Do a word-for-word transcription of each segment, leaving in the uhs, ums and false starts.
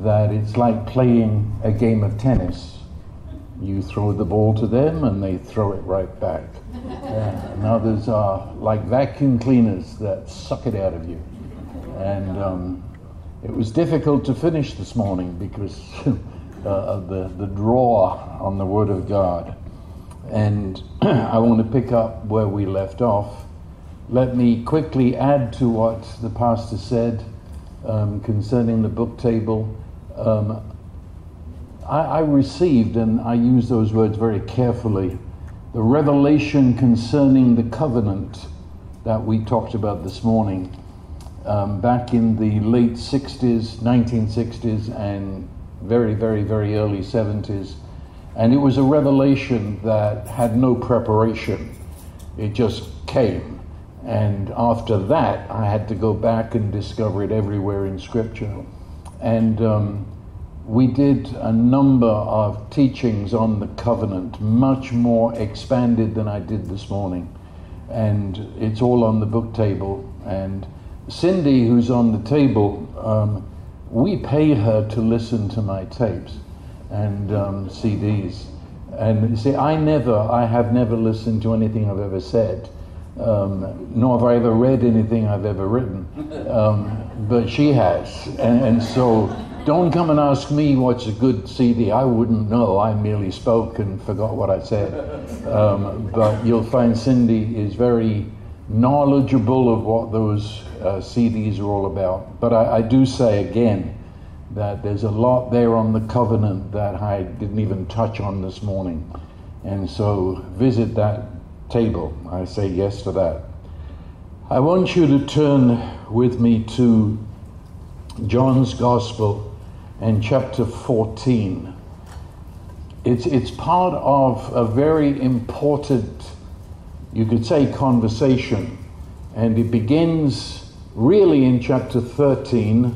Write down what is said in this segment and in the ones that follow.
that it's like playing a game of tennis. You throw the ball to them and they throw it right back. Uh, and others are like vacuum cleaners that suck it out of you. And um, it was difficult to finish this morning because uh, of the, the draw on the Word of God. And I want to pick up where we left off. Let me quickly add to what the pastor said um, concerning the book table. Um, I, I received, and I use those words very carefully, the revelation concerning the covenant that we talked about this morning um, back in the late sixties, nineteen sixties, and very, very, very early seventies. And it was a revelation that had no preparation. It just came. And after that, I had to go back and discover it everywhere in Scripture. And um, we did a number of teachings on the covenant, much more expanded than I did this morning. And it's all on the book table. And Cindy, who's on the table, um, we pay her to listen to my tapes and um, C Ds. And you see, I never, I have never listened to anything I've ever said, um, nor have I ever read anything I've ever written. Um, but she has. And, and so don't come and ask me what's a good C D. I wouldn't know. I merely spoke and forgot what I said. Um, but you'll find Cindy is very knowledgeable of what those uh, C Ds are all about. But I, I do say again that there's a lot there on the covenant that I didn't even touch on this morning. And so visit that table. I say yes to that. I want you to turn with me to John's Gospel and chapter fourteen. It's, it's part of a very important, you could say, conversation. And it begins really in chapter thirteen.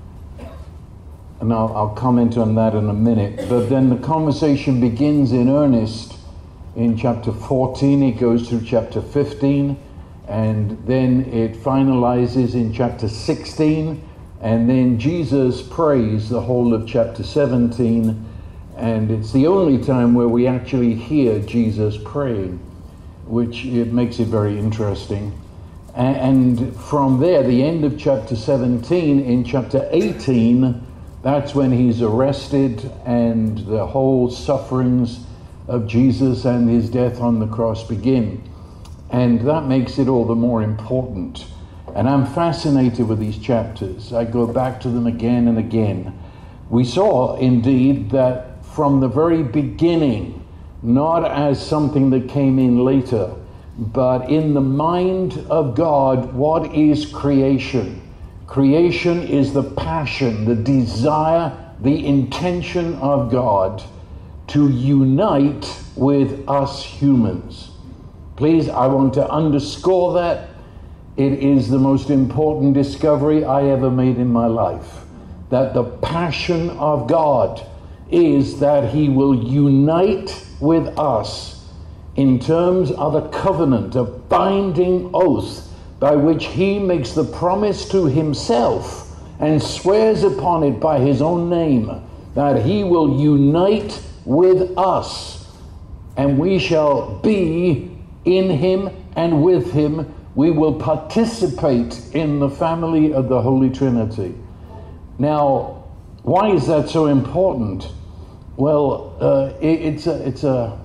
And I'll, I'll comment on that in a minute. But then the conversation begins in earnest in chapter fourteen. It goes through chapter fifteen. And then it finalizes in chapter sixteen. And then Jesus prays the whole of chapter seventeen. And it's the only time where we actually hear Jesus praying, which it makes it very interesting. And from there, the end of chapter seventeen, in chapter eighteen, that's when he's arrested and the whole sufferings of Jesus and his death on the cross begin. And that makes it all the more important. And I'm fascinated with these chapters. I go back to them again and again. We saw, indeed, that from the very beginning, not as something that came in later, but in the mind of God, what is creation? Creation is the passion, the desire, the intention of God to unite with us humans. Please, I want to underscore that. It is the most important discovery I ever made in my life. That the passion of God is that he will unite with us in terms of a covenant, a binding oath, by which he makes the promise to himself and swears upon it by his own name, that he will unite with us, and we shall be in him and with him. We will participate in the family of the Holy Trinity. Now, why is that so important? Well, uh, it, it's a, it's a,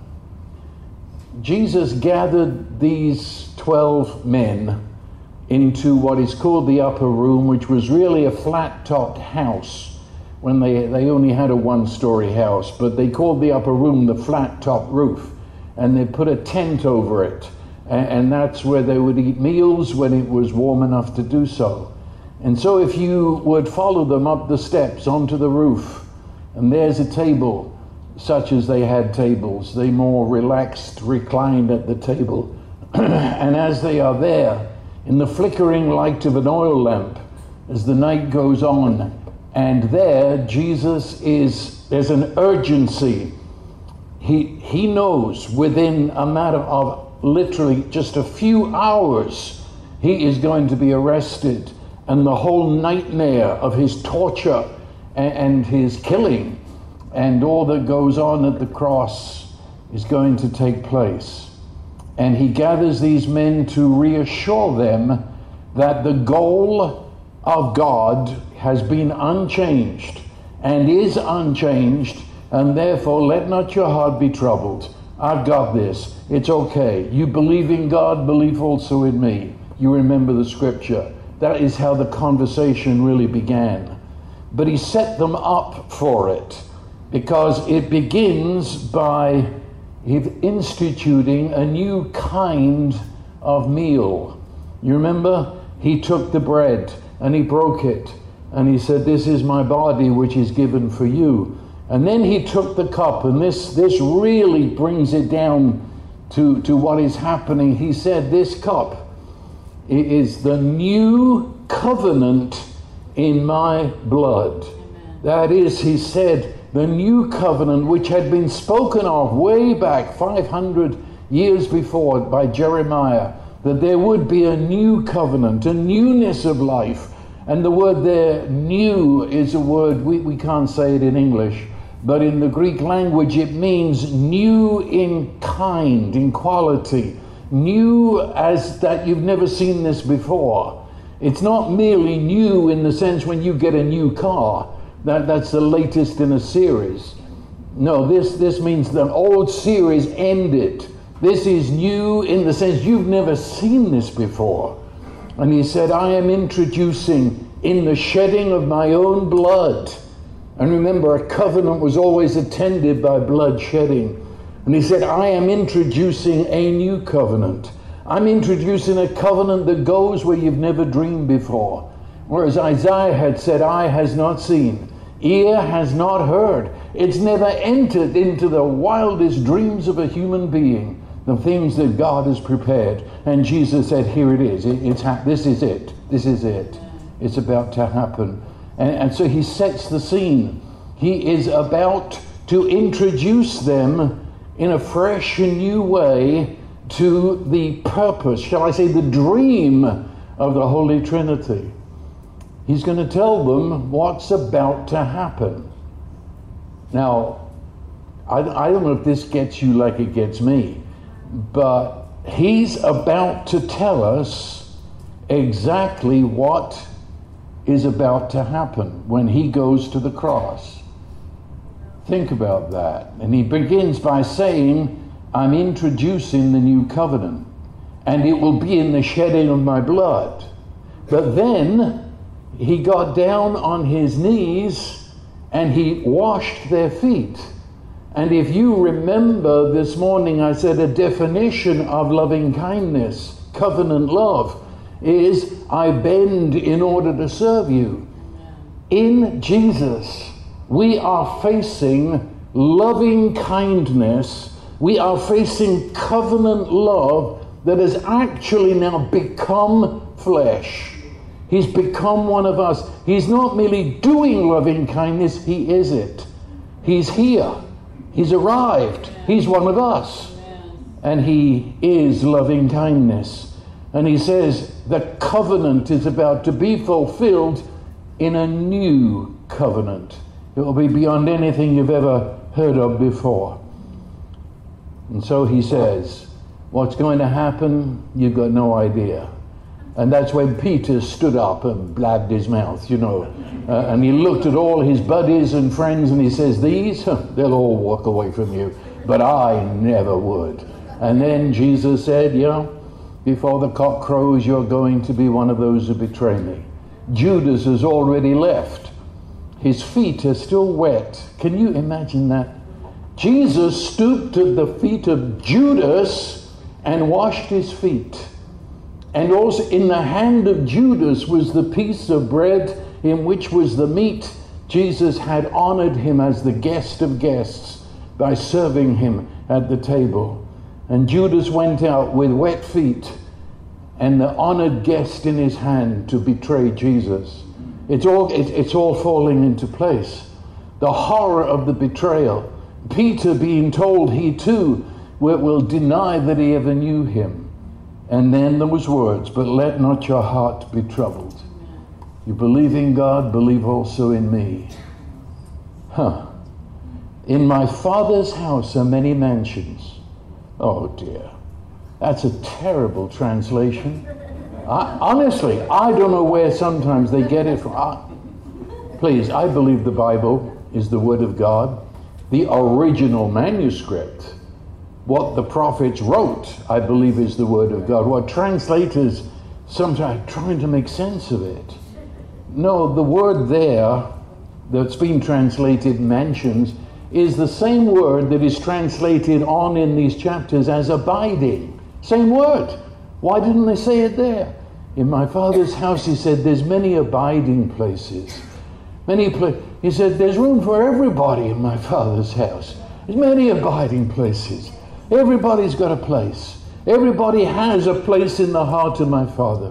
Jesus gathered these twelve men into what is called the upper room, which was really a flat-topped house when they, they only had a one-story house, but they called the upper room the flat-top roof, and they put a tent over it, and, and that's where they would eat meals when it was warm enough to do so. And so if you would follow them up the steps onto the roof, and there's a table, such as they had tables, they more relaxed, reclined at the table, and as they are there, in the flickering light of an oil lamp, as the night goes on, and there Jesus is, there's an urgency. He, he knows within a matter of literally just a few hours, he is going to be arrested, and the whole nightmare of his torture and, and his killing and all that goes on at the cross is going to take place. And he gathers these men to reassure them that the goal of God has been unchanged and is unchanged, and therefore let not your heart be troubled. I've got this. It's okay. You believe in God, believe also in me. You remember the scripture. That is how the conversation really began. But he set them up for it, because it begins by instituting a new kind of meal. You remember? He took the bread and he broke it and he said, this is my body which is given for you. And then he took the cup, and this, this really brings it down to, to what is happening. He said, this cup is the new covenant in my blood. Amen. That is, he said, the new covenant which had been spoken of way back five hundred years before by Jeremiah, that there would be a new covenant, a newness of life. And the word there, new, is a word, we, we can't say it in English, but in the Greek language it means new in kind, in quality, new as that you've never seen this before. It's not merely new in the sense when you get a new car, that, that's the latest in a series. No, this, this means the old series ended. This is new in the sense you've never seen this before. And he said, I am introducing in the shedding of my own blood. And remember, a covenant was always attended by blood shedding. And he said, I am introducing a new covenant. I'm introducing a covenant that goes where you've never dreamed before. Whereas Isaiah had said, eye has not seen, ear has not heard. It's never entered into the wildest dreams of a human being, the things that God has prepared. And Jesus said, here it is. It, it's ha- this is it. This is it. It's about to happen. And, and so he sets the scene. He is about to introduce them in a fresh and new way to the purpose, shall I say, the dream of the Holy Trinity. He's going to tell them what's about to happen. Now, I, I don't know if this gets you like it gets me, but he's about to tell us exactly what is about to happen when he goes to the cross. Think about that. And he begins by saying, I'm introducing the new covenant, and it will be in the shedding of my blood. But then he got down on his knees and he washed their feet. And if you remember this morning, I said a definition of loving kindness, covenant love, is I bend in order to serve you. In Jesus, we are facing loving kindness. We are facing covenant love that has actually now become flesh. He's become one of us. He's not merely doing loving kindness, he is it. He's here. He's arrived. He's one of us. And he is loving kindness. And he says the covenant is about to be fulfilled in a new covenant. It will be beyond anything you've ever heard of before. And so he says, what's going to happen, you've got no idea. And that's when Peter stood up and blabbed his mouth, you know. Uh, and he looked at all his buddies and friends and he says, these, they'll all walk away from you, but I never would. And then Jesus said, you know, before the cock crows, you're going to be one of those who betray me. Judas has already left. His feet are still wet. Can you imagine that? Jesus stooped at the feet of Judas and washed his feet. And also in the hand of Judas was the piece of bread in which was the meat. Jesus had honored him as the guest of guests by serving him at the table. And Judas went out with wet feet and the honored guest in his hand to betray Jesus. It's all, it, it's all falling into place. The horror of the betrayal. Peter being told he too will, will deny that he ever knew him. And then those words, but let not your heart be troubled. You believe in God, believe also in me. Huh. In my Father's house are many mansions. Oh dear. That's a terrible translation. I, honestly, I don't know where sometimes they get it from. I, please, I believe the Bible is the Word of God. The original manuscript, what the prophets wrote, I believe is the Word of God. What translators sometimes are trying to make sense of it. No, the word there that's been translated mansions is the same word that is translated on in these chapters as abiding. Same word. Why didn't they say it there? In my Father's house, he said, there's many abiding places. Many pla- He said, there's room for everybody in my Father's house. There's many abiding places. Everybody's got a place. Everybody has a place in the heart of my Father.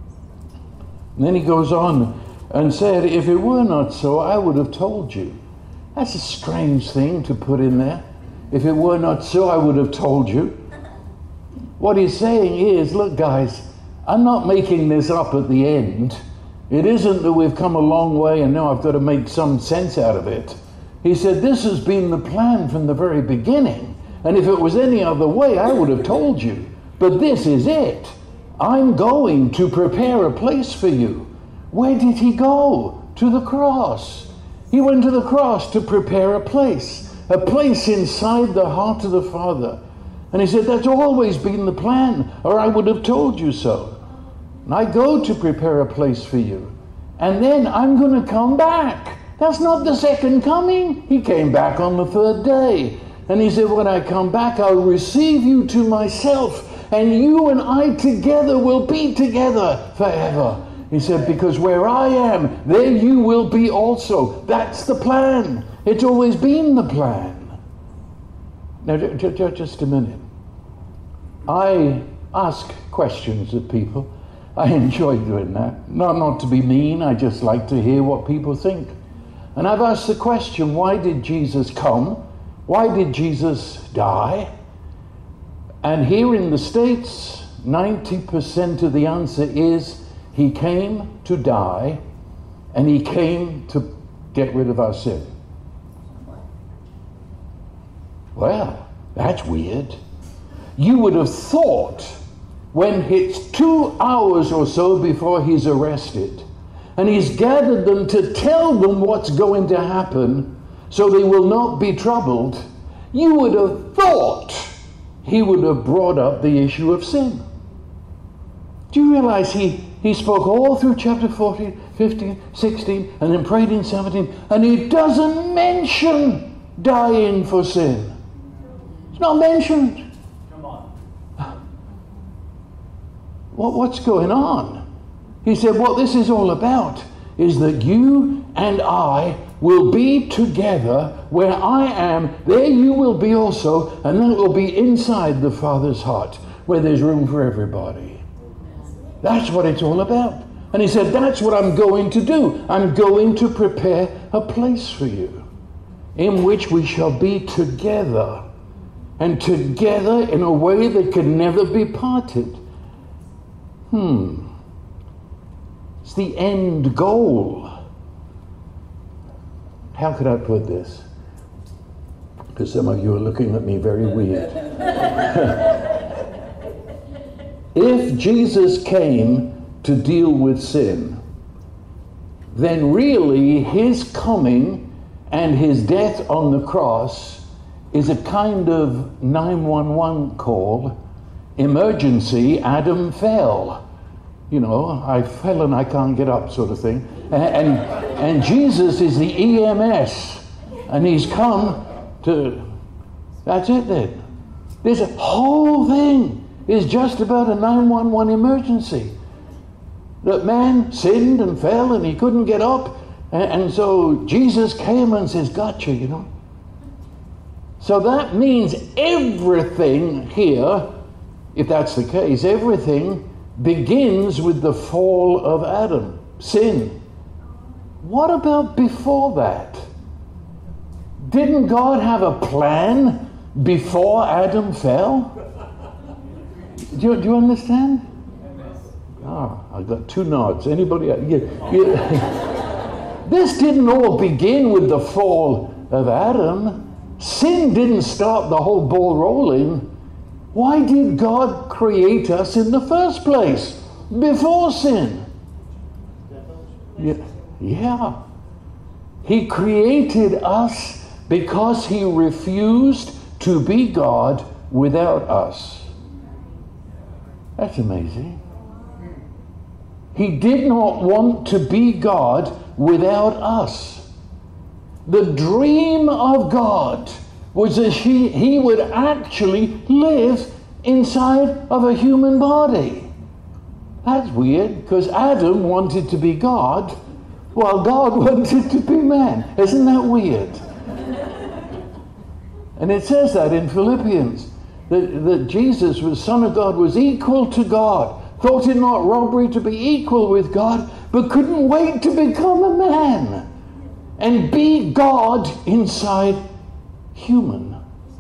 And then he goes on and said, if it were not so, I would have told you. That's a strange thing to put in there. If it were not so, I would have told you. What he's saying is, look guys, I'm not making this up at the end. It isn't that we've come a long way and now I've got to make some sense out of it. He said, this has been the plan from the very beginning. And if it was any other way, I would have told you. But this is it. I'm going to prepare a place for you. Where did he go? To the cross. He went to the cross to prepare a place. A place inside the heart of the Father. And he said, that's always been the plan, or I would have told you so. And I go to prepare a place for you. And then I'm going to come back. That's not the second coming. He came back on the third day. And he said, when I come back, I'll receive you to myself. And you and I together will be together forever. He said, because where I am, there you will be also. That's the plan. It's always been the plan. Now, just a minute. I ask questions of people. I enjoy doing that. Not, not to be mean, I just like to hear what people think. And I've asked the question, why did Jesus come? Why did Jesus die? And here in the States, ninety percent of the answer is he came to die and he came to get rid of our sin. Well, that's weird. You would have thought when it's two hours or so before he's arrested and he's gathered them to tell them what's going to happen so they will not be troubled, you would have thought he would have brought up the issue of sin. Do you realize he, he spoke all through chapter fourteen, fifteen, sixteen, and then prayed in seventeen, and he doesn't mention dying for sin. It's not mentioned. Come on. What, what's going on? He said, what this is all about is that you and I will be together. Where I am, there you will be also, and that will be inside the Father's heart, where there's room for everybody. That's what it's all about. And he said, that's what I'm going to do. I'm going to prepare a place for you in which we shall be together, and together in a way that can never be parted. Hmm. It's the end goal. How could I put this? Because some of you are looking at me very weird. If Jesus came to deal with sin, then really his coming and his death on the cross is a kind of nine one one call. Emergency, Adam fell. You know, I fell and I can't get up, sort of thing. And, and, and Jesus is the E M S, and he's come to, that's it then. This whole thing is just about a nine one one emergency. That man sinned and fell and he couldn't get up, and, and so Jesus came and says, gotcha, you know. So that means everything here, if that's the case, everything begins with the fall of Adam, sin. What about before that? Didn't God have a plan before Adam fell? Do you, do you understand? Oh, I got two nods. Anybody? Yeah, yeah. This didn't all begin with the fall of Adam. Sin didn't start the whole ball rolling. Why did God create us in the first place before sin? Yeah. yeah. He created us because he refused to be God without us. That's amazing. He did not want to be God without us. The dream of God was that he, he would actually live inside of a human body. That's weird, because Adam wanted to be God, while God wanted to be man. Isn't that weird? And it says that in Philippians, that, that Jesus, was Son of God, was equal to God, thought it not robbery to be equal with God, but couldn't wait to become a man and be God inside human.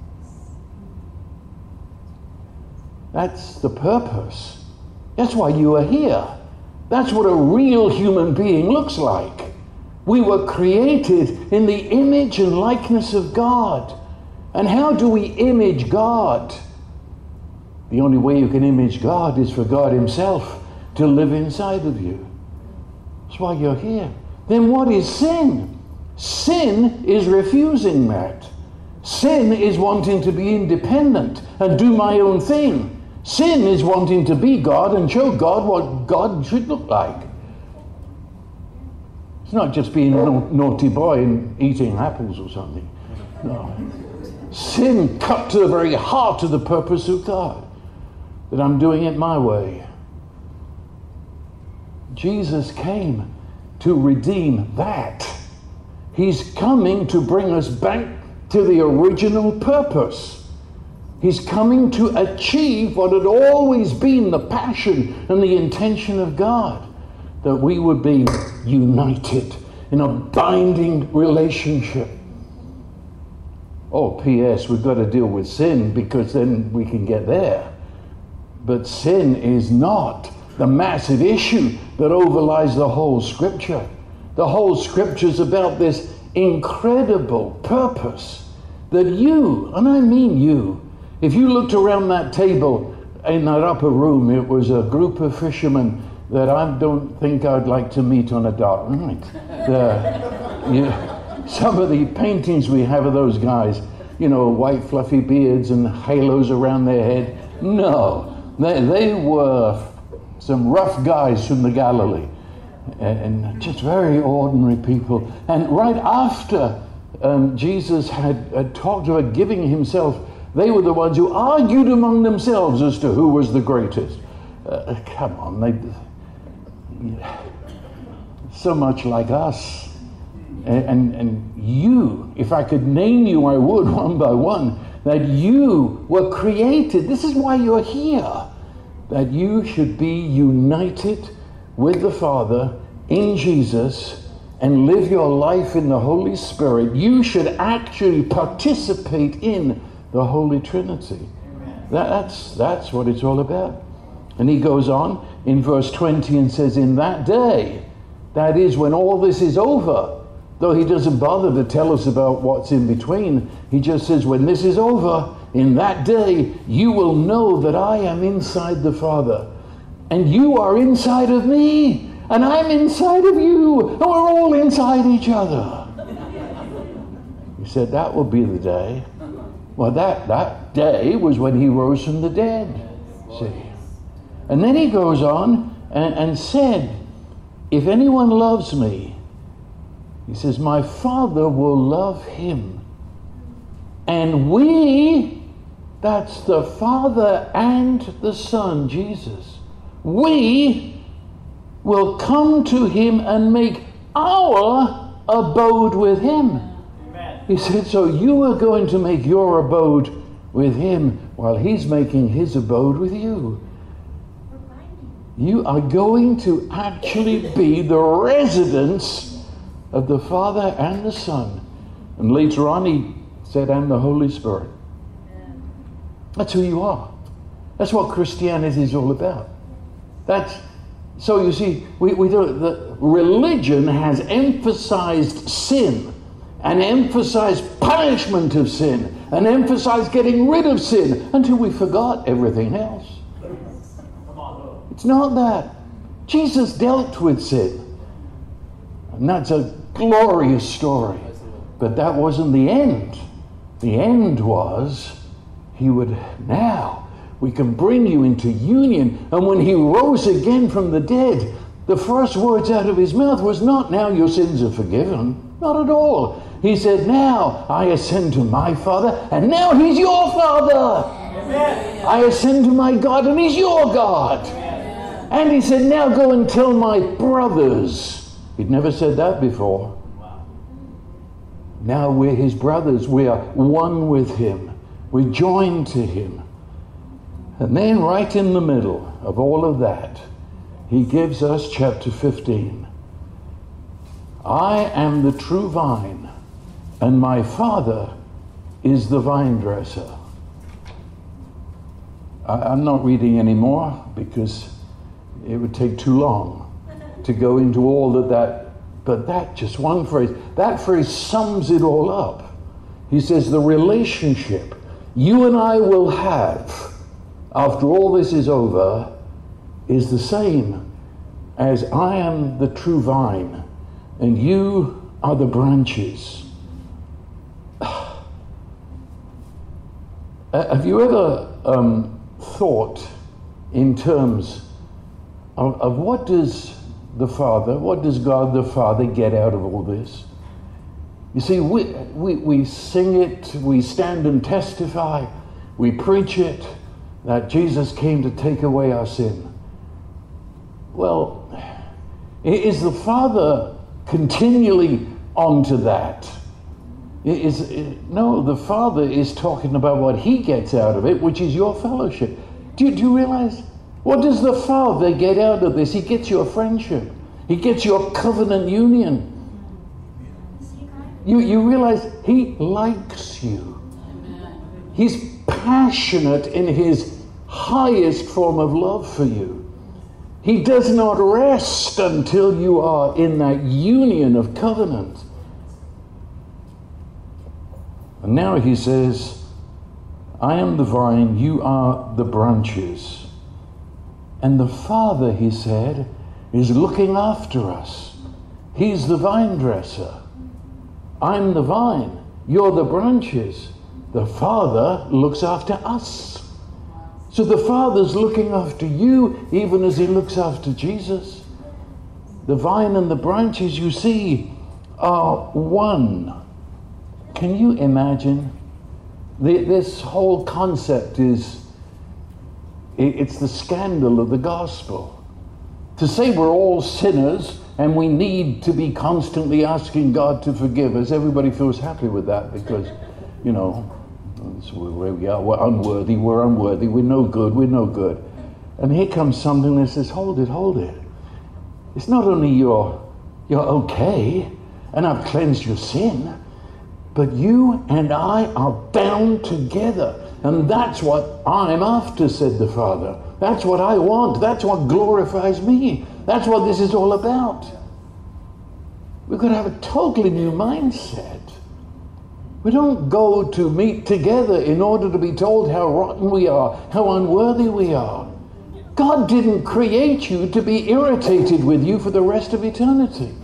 That's the purpose. That's why you are here. That's what a real human being looks like. We were created in the image and likeness of God. And how do we image God? The only way you can image God is for God himself to live inside of you. That's why you're here. Then what is sin? Sin is refusing that. Sin is wanting to be independent and do my own thing. Sin is wanting to be God and show God what God should look like. It's not just being a naughty boy and eating apples or something. No. Sin cut to the very heart of the purpose of God. That I'm doing it my way. Jesus came to redeem that. He's coming to bring us back to the original purpose. He's coming to achieve what had always been the passion and the intention of God. That we would be united in a binding relationship. Oh, P S, we've got to deal with sin because then we can get there. But sin is not the massive issue that overlies the whole Scripture. The whole Scripture is about this incredible purpose that you, and I mean you, if you looked around that table in that upper room, it was a group of fishermen that I don't think I'd like to meet on a dark night. The, you, some of the paintings we have of those guys, you know, white fluffy beards and halos around their head. No. They, they were some rough guys from the Galilee, and just very ordinary people. And right after um, Jesus had, had talked about giving himself, they were the ones who argued among themselves as to who was the greatest. Uh, come on, they so much like us. And, and, and you, if I could name you, I would one by one. That you were created. This is why you're here. That you should be united with the Father in Jesus and live your life in the Holy Spirit. You should actually participate in the Holy Trinity. That, that's, that's what it's all about. And he goes on in verse twenty and says, in that day, that is when all this is over, though he doesn't bother to tell us about what's in between, he just says, when this is over, in that day, you will know that I am inside the Father, and you are inside of me, and I'm inside of you, and we're all inside each other. He said that will be the day. Well, that, that day was when he rose from the dead, see. And then he goes on and, and said, if anyone loves me, he says, my Father will love him. And we, that's the Father and the Son, Jesus, we will come to him and make our abode with him. Amen. He said, so you are going to make your abode with him while he's making his abode with you. You are going to actually be the residence of the Father and the Son. And later on he said, and the Holy Spirit. That's who you are. That's what Christianity is all about. That's, so you see, we, we do, the religion has emphasized sin, and emphasize punishment of sin and emphasize getting rid of sin until we forgot everything else. It's not that. Jesus dealt with sin. And that's a glorious story. But that wasn't the end. The end was he would, now we can bring you into union. And when he rose again from the dead, the first words out of his mouth was not, now your sins are forgiven. Not at all. He said, now I ascend to my Father, and now he's your Father. Amen. I ascend to my God, and he's your God. Amen. And he said, now go and tell my brothers. He'd never said that before. Wow. Now we're his brothers. We are one with him. We're joined to him. And then right in the middle of all of that, he gives us chapter fifteen. I am the true vine, and my Father is the vine dresser. I, I'm not reading anymore because it would take too long to go into all of that. But that, just one phrase, that phrase sums it all up. He says the relationship you and I will have after all this is over is the same as I am the true vine and you are the branches. Have you ever um, thought in terms of, of what does the Father, what does God the Father get out of all this? You see, we, we, we sing it, we stand and testify, we preach it, that Jesus came to take away our sin. Well, is the Father continually onto that? Is, no, the Father is talking about what he gets out of it, which is your fellowship. Do you, do you realize? What does the Father get out of this? He gets your friendship. He gets your covenant union. You, you realize he likes you. He's passionate in his highest form of love for you. He does not rest until you are in that union of covenant. And now he says, I am the vine, you are the branches. And the Father, he said, is looking after us. He's the vine dresser. I'm the vine, you're the branches. The Father looks after us. So the Father's looking after you even as he looks after Jesus. The vine and the branches, you see, are one. Can you imagine? The, this whole concept is, it, it's the scandal of the gospel. To say we're all sinners and we need to be constantly asking God to forgive us, everybody feels happy with that because, you know, that's where we are. We're unworthy, we're unworthy, we're no good, we're no good. And here comes something that says, hold it, hold it. It's not only you're, you're okay, and I've cleansed your sin, but you and I are bound together. And that's what I'm after, said the Father. That's what I want. That's what glorifies me. That's what this is all about. We've got to have a totally new mindset. We don't go to meet together in order to be told how rotten we are, how unworthy we are. God didn't create you to be irritated with you for the rest of eternity.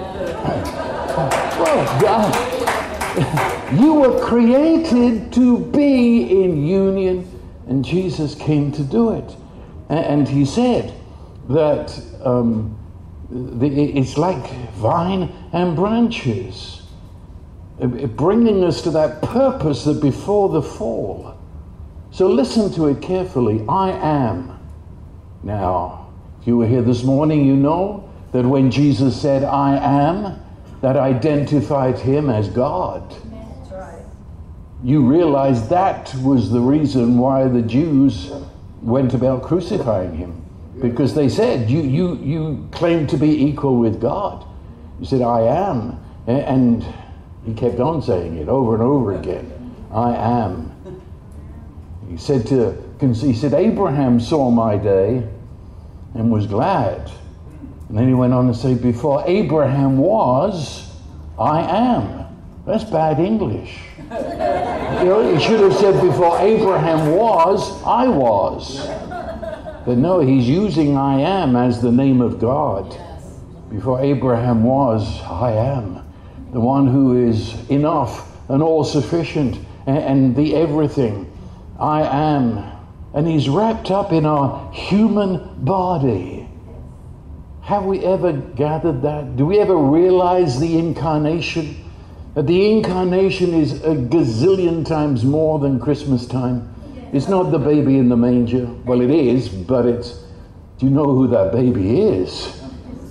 Well, God, you were created to be in union, and Jesus came to do it. And he said that um, it's like vine and branches, bringing us to that purpose that before the fall. So listen to it carefully. I am. Now, if you were here this morning, you know that when Jesus said, I am, that identified him as God. That's right. You realize that was the reason why the Jews went about crucifying him. Because they said, you, you, you claim to be equal with God. You said, I am. And he kept on saying it over and over again. I am. He said to, he said, Abraham saw my day and was glad. And then he went on to say, before Abraham was, I am. That's bad English. You know, he should have said before Abraham was, I was. But no, he's using I am as the name of God. Before Abraham was, I am. The one who is enough and all sufficient and, and the everything. I am. And he's wrapped up in our human body. Have we ever gathered that? Do we ever realize the incarnation? That the incarnation is a gazillion times more than Christmas time. It's not the baby in the manger. Well, it is, but it's, do you know who that baby is?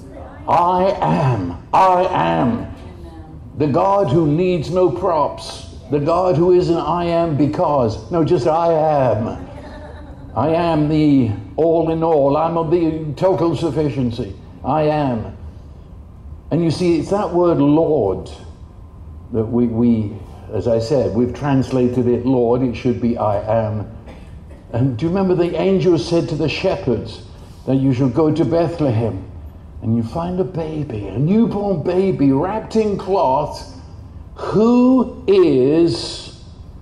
I am. I am. The God who needs no props. The God who isn't I am because. No, just I am. I am the all in all. I'm of the total sufficiency. I am. And you see, it's that word Lord that we, we, as I said, we've translated it Lord. It should be I am. And do you remember the angel said to the shepherds that you shall go to Bethlehem and you find a baby, a newborn baby wrapped in cloth, who is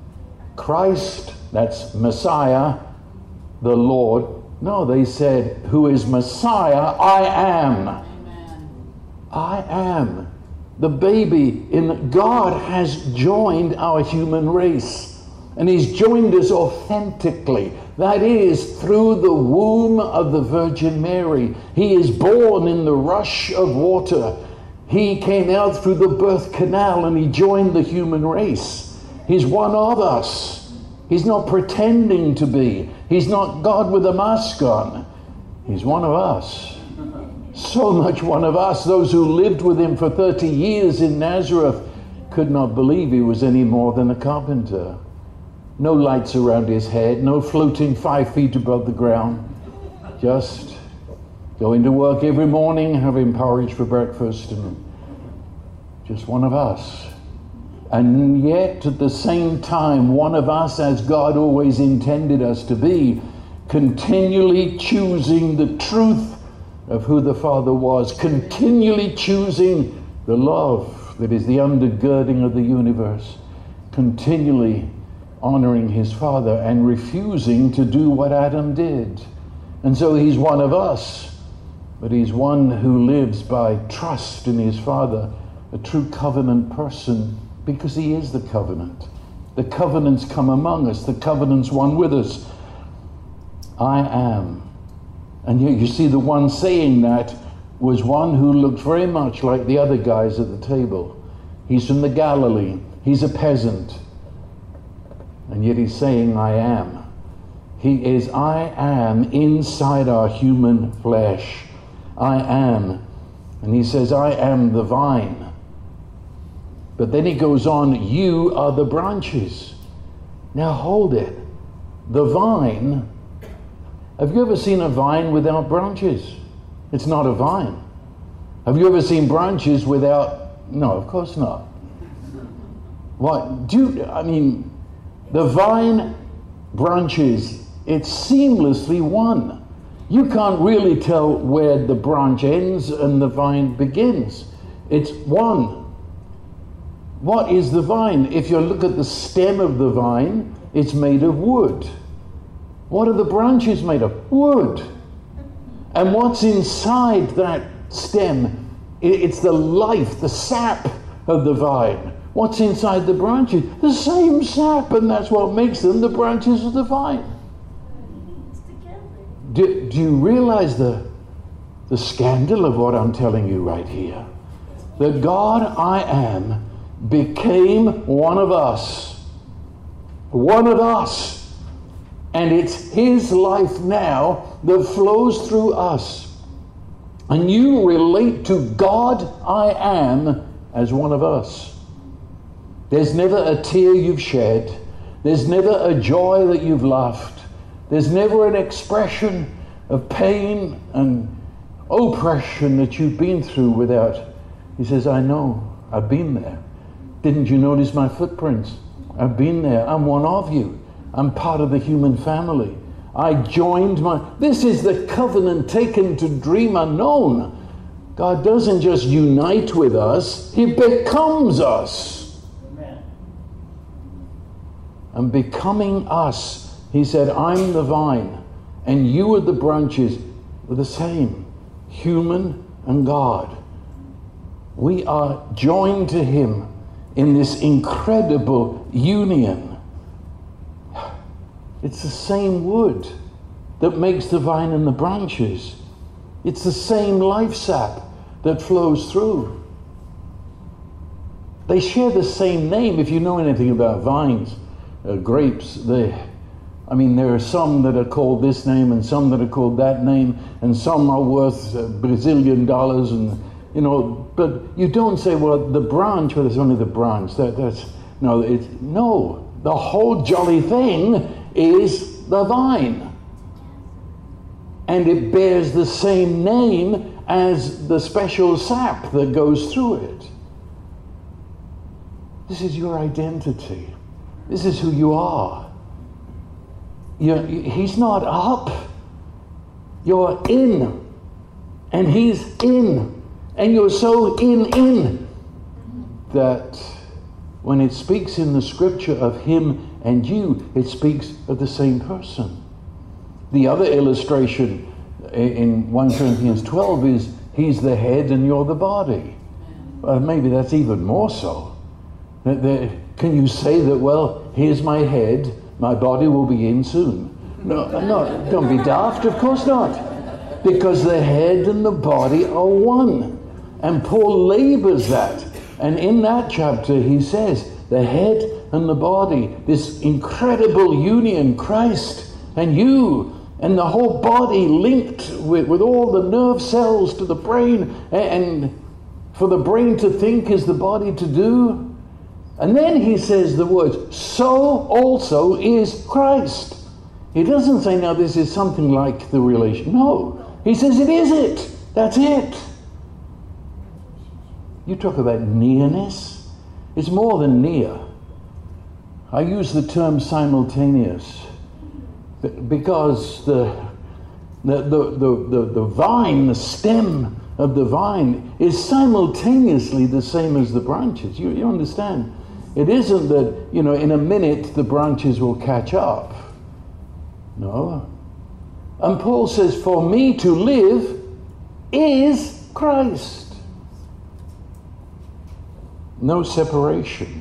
Christ, that's Messiah, the Lord. No, they said, who is Messiah, I am. Amen. I am. The baby in God has joined our human race. And he's joined us authentically. That is, through the womb of the Virgin Mary. He is born in the rush of water. He came out through the birth canal and he joined the human race. He's one of us. He's not pretending to be. He's not God with a mask on. He's one of us. So much one of us. Those who lived with him for thirty years in Nazareth could not believe he was any more than a carpenter. No lights around his head, no floating five feet above the ground. Just going to work every morning, having porridge for breakfast, and just one of us. And yet, at the same time, one of us, as God always intended us to be, continually choosing the truth of who the Father was, continually choosing the love that is the undergirding of the universe, continually honoring his Father and refusing to do what Adam did. And so he's one of us, but he's one who lives by trust in his Father, a true covenant person, because he is the covenant. The covenants come among us. The covenant's one with us. I am. And yet you see the one saying that was one who looked very much like the other guys at the table. He's from the Galilee. He's a peasant. And yet he's saying, I am. He is I am inside our human flesh. I am. And he says, I am the vine. But then he goes on, you are the branches. Now hold it. The vine, have you ever seen a vine without branches? It's not a vine. Have you ever seen branches without, no, of course not. What, do you, I mean, the vine branches, it's seamlessly one. You can't really tell where the branch ends and the vine begins. It's one. What is the vine? If you look at the stem of the vine, it's made of wood. What are the branches made of? Wood. And what's inside that stem? It's the life, the sap of the vine. What's inside the branches? The same sap, and that's what makes them the branches of the vine. Do, do you realize the, the scandal of what I'm telling you right here? The God I am became one of us. One of us. And it's his life now that flows through us. And you relate to God I am as one of us. There's never a tear you've shed. There's never a joy that you've laughed. There's never an expression of pain and oppression that you've been through without. He says, I know. I've been there. Didn't you notice my footprints? I've been there. I'm one of you. I'm part of the human family. I joined my... This is the covenant taken to dream unknown. God doesn't just unite with us. He becomes us. and becoming us. He said, I'm the vine and you are the branches. We're the same, human and God. We are joined to him in this incredible union. It's the same wood that makes the vine and the branches. It's the same life sap that flows through. They share the same name. If you know anything about vines, uh, grapes, they, I mean, there are some that are called this name and some that are called that name, and some are worth a bazillion dollars, and you know. But you don't say, well, the branch. Well, it's only the branch. That that's no. It's no. The whole jolly thing is the vine, and it bears the same name as the special sap that goes through it. This is your identity. This is who you are. You're, he's not up. You're in. And he's in. And you're so in, in, that when it speaks in the scripture of him and you, it speaks of the same person. The other illustration in First Corinthians twelve is he's the head and you're the body. Well, maybe that's even more so. Can you say that, well, here's my head, my body will be in soon? No, no, don't be daft, of course not. Because the head and the body are one. And Paul labors that. And in that chapter he says, the head and the body, this incredible union, Christ and you, and the whole body linked with, with all the nerve cells to the brain, and for the brain to think is the body to do. And then he says the words, so also is Christ. He doesn't say, now this is something like the relation. No, he says it is it. That's it. You talk about nearness. It's more than near. I use the term simultaneous because the the the the, the, the vine, the stem of the vine is simultaneously the same as the branches. You, you understand? It isn't that, you know, in a minute the branches will catch up. No. And Paul says, for me to live is Christ. No separation.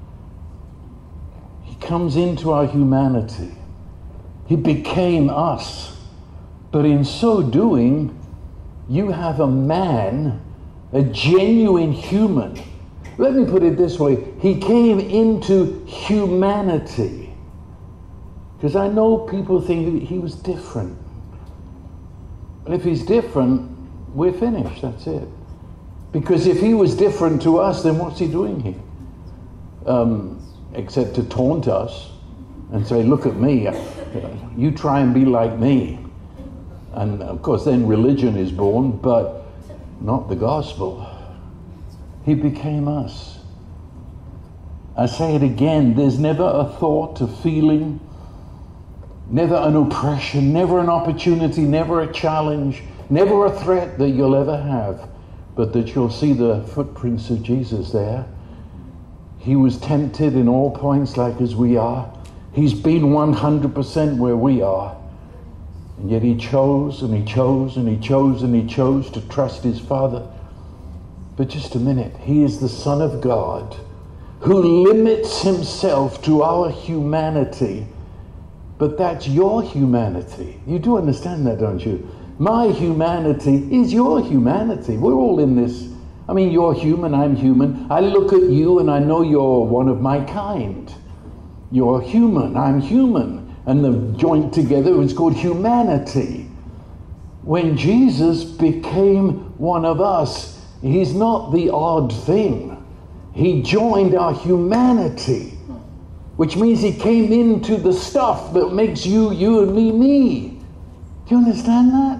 He comes into our humanity. He became us. But in so doing, you have a man, a genuine human. Let me put it this way. He came into humanity. Because I know people think he was different. But if he's different, we're finished. That's it. Because if he was different to us, then what's he doing here? Um, except to taunt us and say, look at me. You try and be like me. And of course then religion is born, but not the gospel. He became us. I say it again, there's never a thought, a feeling, never an oppression, never an opportunity, never a challenge, never a threat that you'll ever have, but that you'll see the footprints of Jesus there. He was tempted in all points like as we are. He's been one hundred percent where we are. And yet he chose and he chose and he chose and he chose to trust his Father. But just a minute, he is the Son of God who limits himself to our humanity. But that's your humanity. You do understand that, don't you? My humanity is your humanity. We're all in this. I mean, you're human, I'm human. I look at you and I know you're one of my kind. You're human, I'm human. And the joint together is called humanity. When Jesus became one of us, he's not the odd thing. He joined our humanity, which means he came into the stuff that makes you, you and me, me. Do you understand that?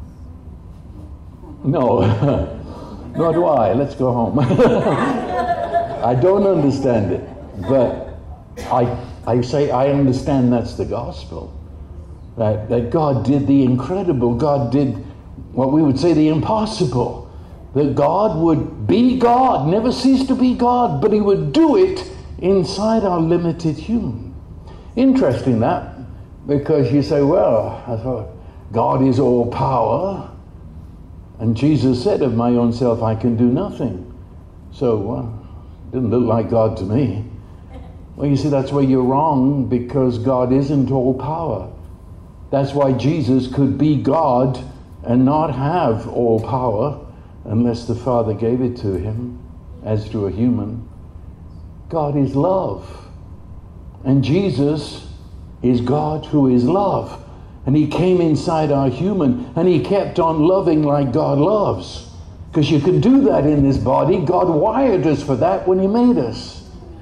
No, nor do I. Let's go home. I don't understand it, but I, I say I understand that's the gospel. That, that God did the incredible. God did what we would say the impossible. That God would be God, never cease to be God, but he would do it inside our limited human. Interesting that, because you say, well, I thought, God is all power, and Jesus said, of my own self I can do nothing. So, uh, didn't look like God to me. Well, you see, that's where you're wrong, because God isn't all power. That's why Jesus could be God and not have all power unless the Father gave it to him as to a human. God is love. And Jesus is God who is love. And he came inside our human, and he kept on loving like God loves. Because you can do that in this body. God wired us for that when he made us.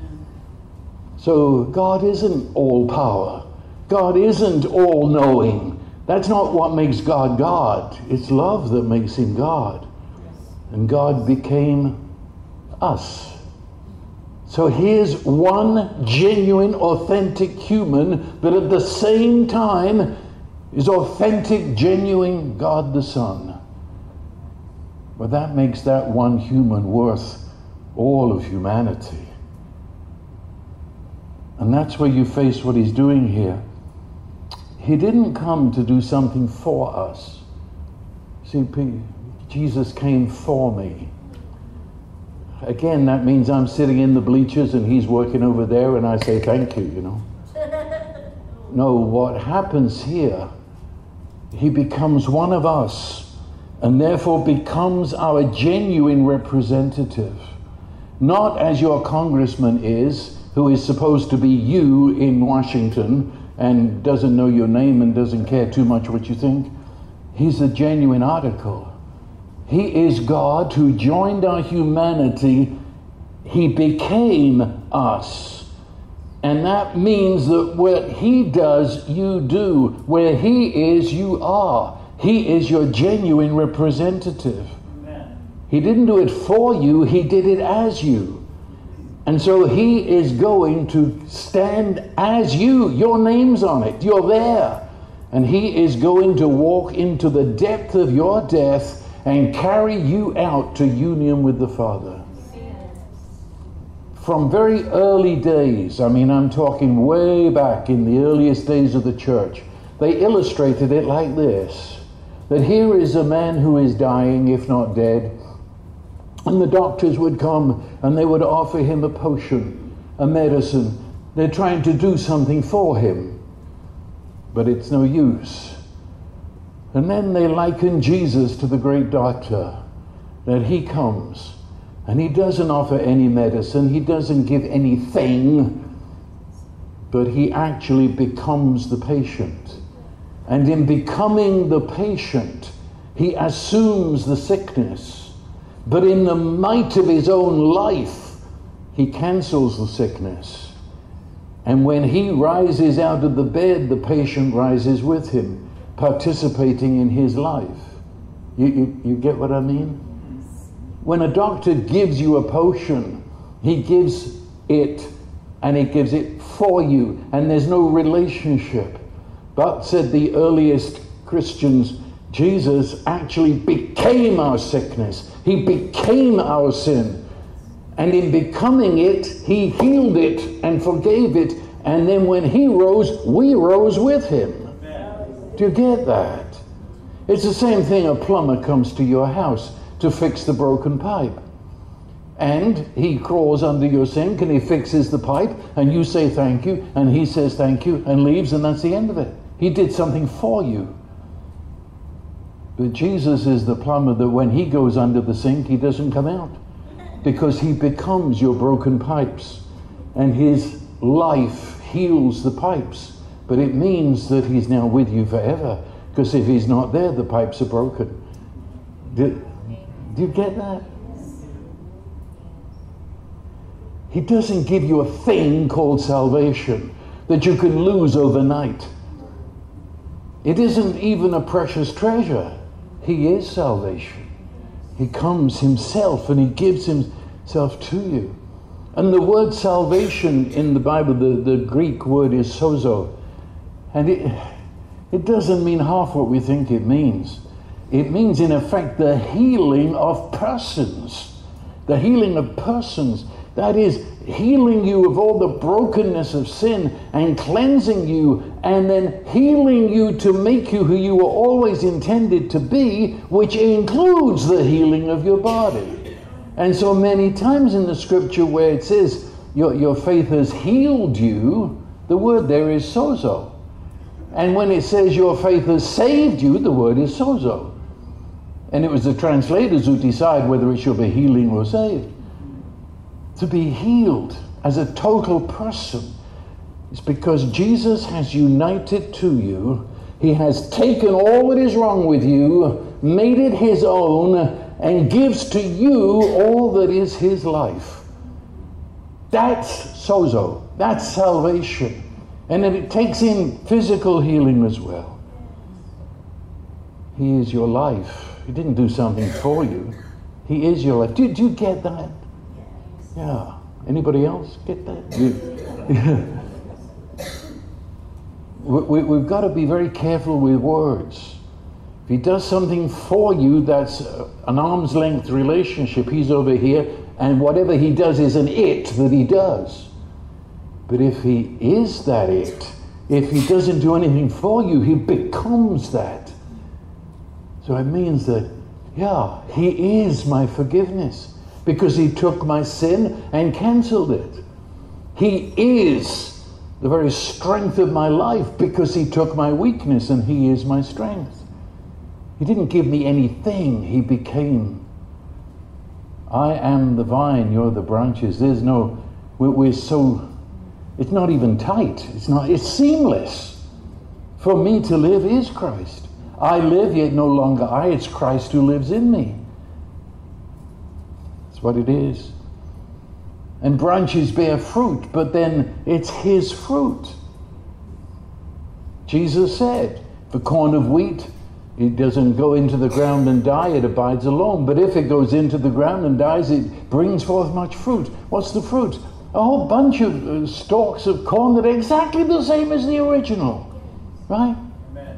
So God isn't all power. God isn't all knowing. That's not what makes God God. It's love that makes him God. And God became us. So here's one genuine, authentic human that at the same time is authentic, genuine God the Son. But that makes that one human worth all of humanity. And that's where you face what he's doing here. He didn't come to do something for us. See, Jesus came for me. Again, that means I'm sitting in the bleachers and he's working over there and I say thank you, you know. No, what happens here, he becomes one of us and therefore becomes our genuine representative. Not as your congressman is, who is supposed to be you in Washington and doesn't know your name and doesn't care too much what you think. He's a genuine article. He is God who joined our humanity. He became us. And that means that what he does, you do. Where he is, you are. He is your genuine representative. Amen. He didn't do it for you, he did it as you. And so he is going to stand as you. Your name's on it. You're there. And he is going to walk into the depth of your death and carry you out to union with the Father. From very early days, I mean, I'm talking way back in the earliest days of the church, they illustrated it like this, that here is a man who is dying, if not dead, and the doctors would come and they would offer him a potion, a medicine. They're trying to do something for him, but it's no use. And then they liken Jesus to the great doctor, that he comes and he doesn't offer any medicine, he doesn't give anything, but he actually becomes the patient. And in becoming the patient, he assumes the sickness, but in the might of his own life, he cancels the sickness. And when he rises out of the bed, the patient rises with him, participating in his life. You, you, you get what I mean? When a doctor gives you a potion, he gives it and he gives it for you, and there's no relationship. But, said the earliest Christians, Jesus actually became our sickness. He became our sin. And in becoming it, he healed it and forgave it. And then when he rose, we rose with him. Do you get that? It's the same thing. A plumber comes to your house to fix the broken pipe. And he crawls under your sink and he fixes the pipe and you say thank you and he says thank you and leaves, and that's the end of it. He did something for you. But Jesus is the plumber that when he goes under the sink, he doesn't come out, because he becomes your broken pipes and his life heals the pipes. But it means that he's now with you forever, because if he's not there, the pipes are broken. Do, do you get that? He doesn't give you a thing called salvation that you can lose overnight. It isn't even a precious treasure. He is salvation. He comes himself and he gives himself to you. And the word salvation in the Bible, the, the Greek word is sozo. And it, it doesn't mean half what we think it means. It means, in effect, the healing of persons. The healing of persons. That is healing you of all the brokenness of sin and cleansing you and then healing you to make you who you were always intended to be, which includes the healing of your body. And so many times in the scripture where it says your, your faith has healed you, the word there is sozo. And when it says your faith has saved you, the word is sozo. And it was the translators who decide whether it should be healing or saved. To be healed as a total person is because Jesus has united to you. He has taken all that is wrong with you, made it his own, and gives to you all that is his life. That's sozo. That's salvation. And then it takes in physical healing as well. He is your life. He didn't do something for you. He is your life. Do, do you get that? Yeah. Anybody else get that? You, we, we've got to be very careful with words. If he does something for you that's an arm's length relationship, he's over here, and whatever he does is an it that he does. But if he is that it, if he doesn't do anything for you, he becomes that. So it means that, yeah, he is my forgiveness because he took my sin and cancelled it. He is the very strength of my life because he took my weakness and he is my strength. He didn't give me anything, he became. I am the vine, you're the branches. There's no, we're, we're so, it's not even tight. It's not, it's seamless. For me to live is Christ. I live, yet no longer I, it's Christ who lives in me. That's what it is. And branches bear fruit, but then it's his fruit. Jesus said, the corn of wheat, it doesn't go into the ground and die, it abides alone. But if it goes into the ground and dies, it brings forth much fruit. What's the fruit? A whole bunch of uh, stalks of corn that are exactly the same as the original. Right? Amen.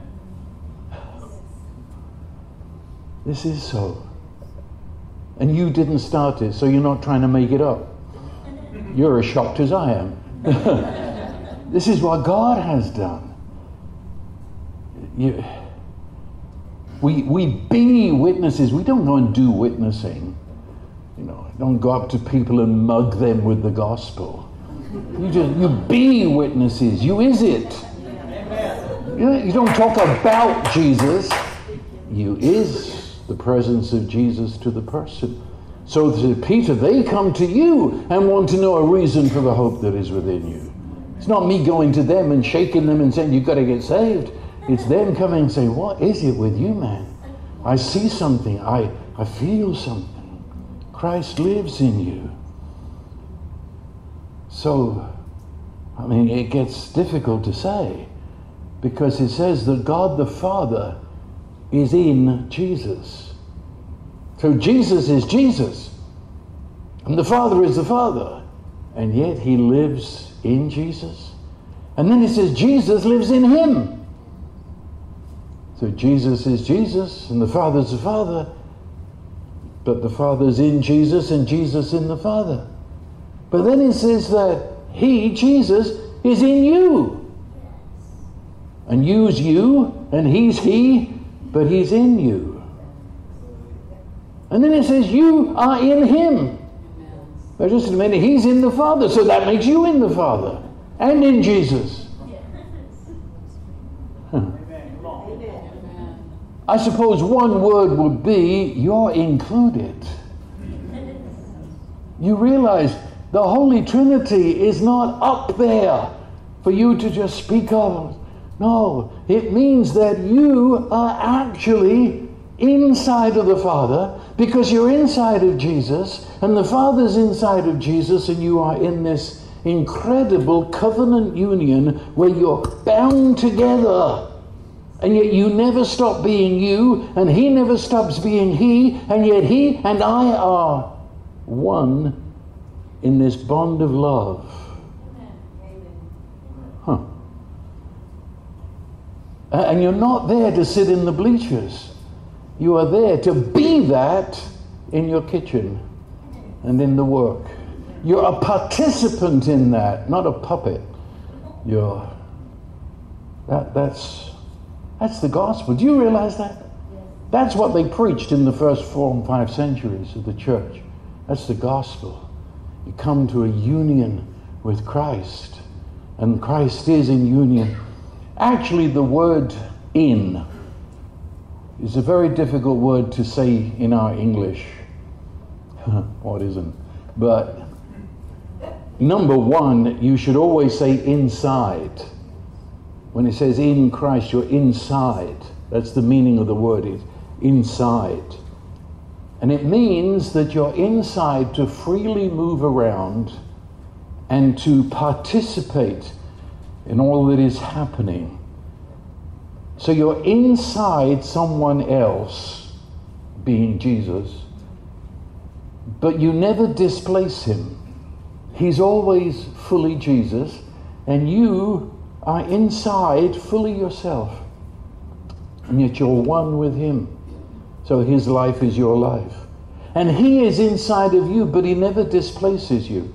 This is so. And you didn't start it, so you're not trying to make it up. You're as shocked as I am. This is what God has done. You, we, we be witnesses. We don't go and do witnessing. You know, don't go up to people and mug them with the gospel. You just, you be witnesses. You is it. You, you don't talk about Jesus. You is the presence of Jesus to the person. So to Peter, they come to you and want to know a reason for the hope that is within you. It's not me going to them and shaking them and saying, you've got to get saved. It's them coming and saying, what is it with you, man? I see something. I, I feel something. Christ lives in you. So, I mean, it gets difficult to say because it says that God the Father is in Jesus. So Jesus is Jesus, and the Father is the Father, and yet he lives in Jesus. And then it says Jesus lives in him. So Jesus is Jesus, and the Father's the Father, but the Father's in Jesus, and Jesus in the Father. But then it says that he, Jesus, is in you. And you's you, and he's he, but he's in you. And then it says you are in him. But just a minute, he's in the Father, so that makes you in the Father and in Jesus. Huh. I suppose one word would be you're included. You realize the Holy Trinity is not up there for you to just speak of. No, it means that you are actually inside of the Father because you're inside of Jesus and the Father's inside of Jesus, and you are in this incredible covenant union where you're bound together, and yet you never stop being you and he never stops being he, and yet he and I are one in this bond of love. Huh. And you're not there to sit in the bleachers. You are there to be that in your kitchen and in the work. You're a participant in that, not a puppet. You're that that's that's the gospel. Do you realize that? That's what they preached in the first four and five centuries of the church. That's the gospel. You come to a union with Christ, and Christ is in union. Actually, the word "in" is a very difficult word to say in our English. What isn't? But number one, you should always say inside. When it says in Christ, you're inside. That's the meaning of the word, is inside. And it means that you're inside to freely move around and to participate in all that is happening. So you're inside someone else, being Jesus, but you never displace him. He's always fully Jesus, and you are inside fully yourself. And yet you're one with him. So his life is your life. And he is inside of you, but he never displaces you.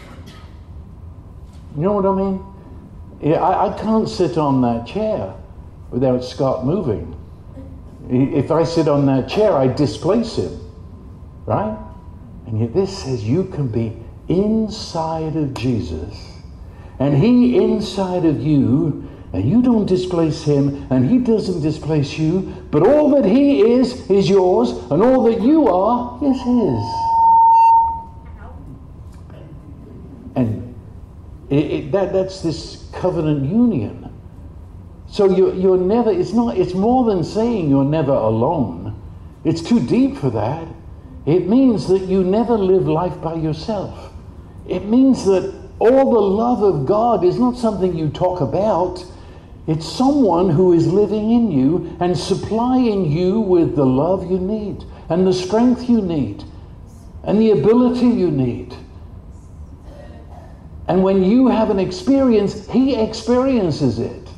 You know what I mean? Yeah, I, I can't sit on that chair without Scott moving. If I sit on that chair, I displace him. Right? And yet this says you can be inside of Jesus, and he inside of you, and you don't displace him, and he doesn't displace you, but all that he is is yours, and all that you are is his. And it, it, that that's this covenant union. So you're, you're never, it's not, it's more than saying you're never alone. It's too deep for that. It means that you never live life by yourself. It means that all the love of God is not something you talk about. It's someone who is living in you and supplying you with the love you need, and the strength you need, and the ability you need. And when you have an experience, he experiences it.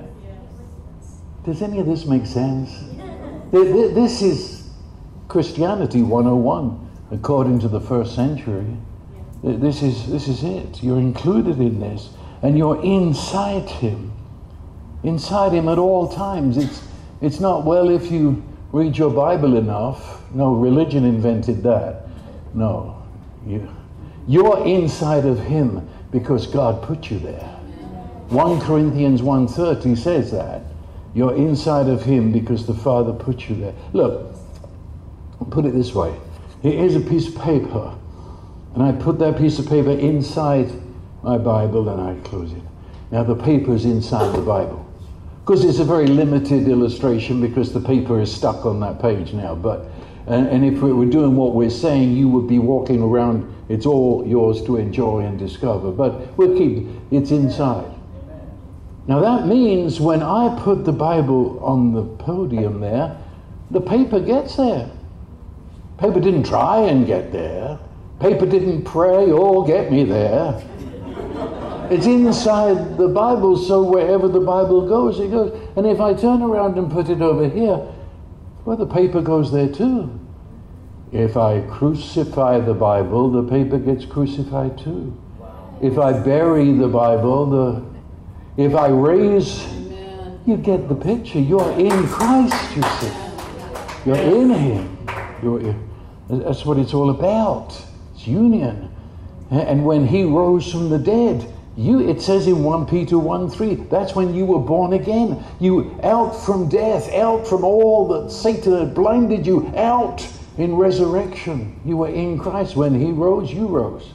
Does any of this make sense? This is Christianity one oh one, according to the first century. This is this is it. You're included in this, and you're inside him. Inside him at all times. It's it's not, well, if you read your Bible enough. No, religion invented that. No. You, you're inside of him because God put you there. First Corinthians one thirty says that. You're inside of him because the Father put you there. Look, I'll put it this way. Here's a piece of paper. And I put that piece of paper inside my Bible and I close it. Now the paper is inside the Bible. Because it's a very limited illustration because the paper is stuck on that page now. But and, and if we were doing what we're saying, you would be walking around. It's all yours to enjoy and discover. But we'll keep it's inside. Now that means when I put the Bible on the podium there, the paper gets there. Paper didn't try and get there. Paper didn't pray, oh, get me there. It's inside the Bible, so wherever the Bible goes, it goes. And if I turn around and put it over here, well, the paper goes there too. If I crucify the Bible, the paper gets crucified too. If I bury the Bible, the if I raise, Amen. You get the picture. You're in Christ, you see. You're in him. You're in. That's what it's all about. It's union. And when he rose from the dead, you, it says in First Peter one three, that's when you were born again. You out from death, out from all that Satan had blinded you, out in resurrection. You were in Christ. When he rose, you rose.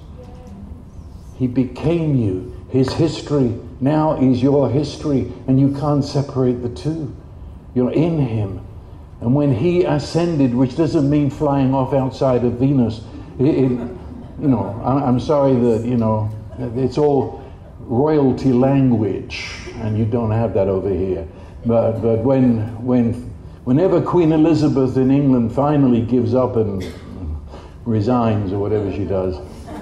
He became you. His history now is your history, and you can't separate the two. You're in him. And when he ascended, which doesn't mean flying off outside of Venus, it, it, you know, I'm sorry that, you know, it's all royalty language, and you don't have that over here. But but when when whenever Queen Elizabeth in England finally gives up and resigns or whatever she does,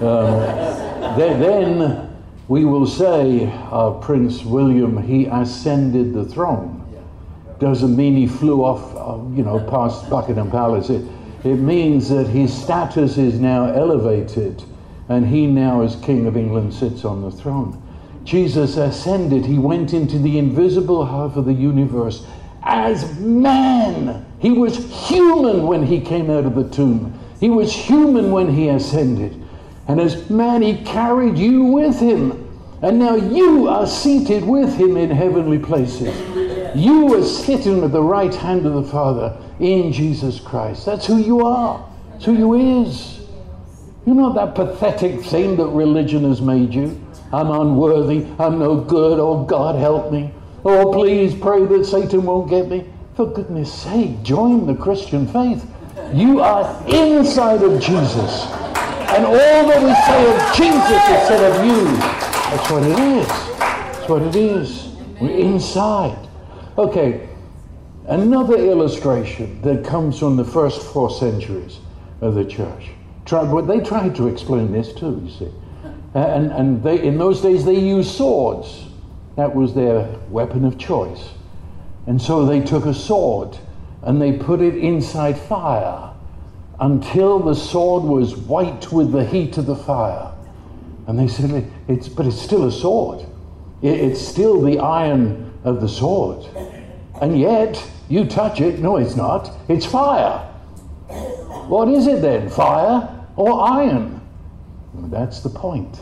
um, then, then we will say of Prince William, he ascended the throne. Doesn't mean he flew off, uh, you know, past Buckingham Palace. It, it means that his status is now elevated, and he now as King of England sits on the throne. Jesus ascended. He went into the invisible half of the universe as man. He was human when he came out of the tomb. He was human when he ascended. And as man, he carried you with him. And now you are seated with him in heavenly places. You are sitting at the right hand of the Father in Jesus Christ. That's who you are. That's who you is. You're not that pathetic thing that religion has made you. I'm unworthy. I'm no good. Oh, God, help me. Oh, please pray that Satan won't get me. For goodness sake, join the Christian faith. You are inside of Jesus. And all that we say of Jesus is said of you. That's what it is. That's what it is. We're inside. Okay, another illustration that comes from the first four centuries of the church. They tried to explain this too, you see. And, and they, in those days they used swords. That was their weapon of choice. And so they took a sword and they put it inside fire until the sword was white with the heat of the fire. And they said, it's, but it's still a sword. It, it's still the iron of the sword. And yet, you touch it, no it's not, it's fire. What is it then, fire or iron? And that's the point.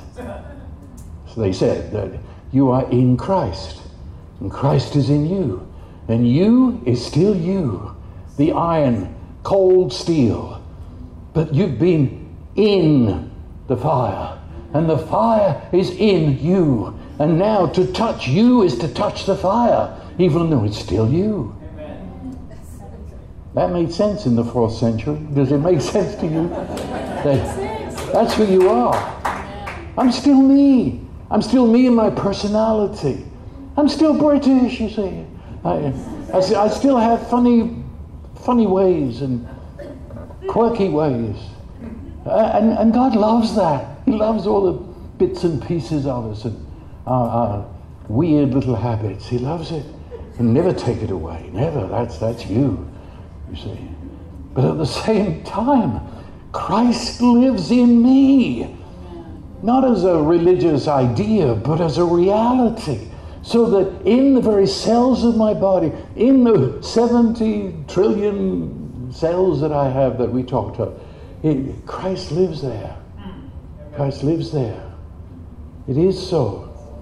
So they said that you are in Christ, and Christ is in you. And you is still you, the iron, cold steel. But you've been in the fire, and the fire is in you. And now to touch you is to touch the fire, even though it's still you. Amen. That made sense in the fourth century. Does it make sense to you? That, that's who you are. I'm still me. I'm still me in my personality. I'm still British, you see. I, I, I still have funny, funny ways and quirky ways. Uh, and, and God loves that. He loves all the bits and pieces of us and our, our weird little habits. He loves it. And never take it away. Never. That's, that's you, you see. But at the same time, Christ lives in me. Not as a religious idea, but as a reality. So that in the very cells of my body, in the seventy trillion cells that I have that we talked of, it, Christ lives there. Christ lives there. It is so.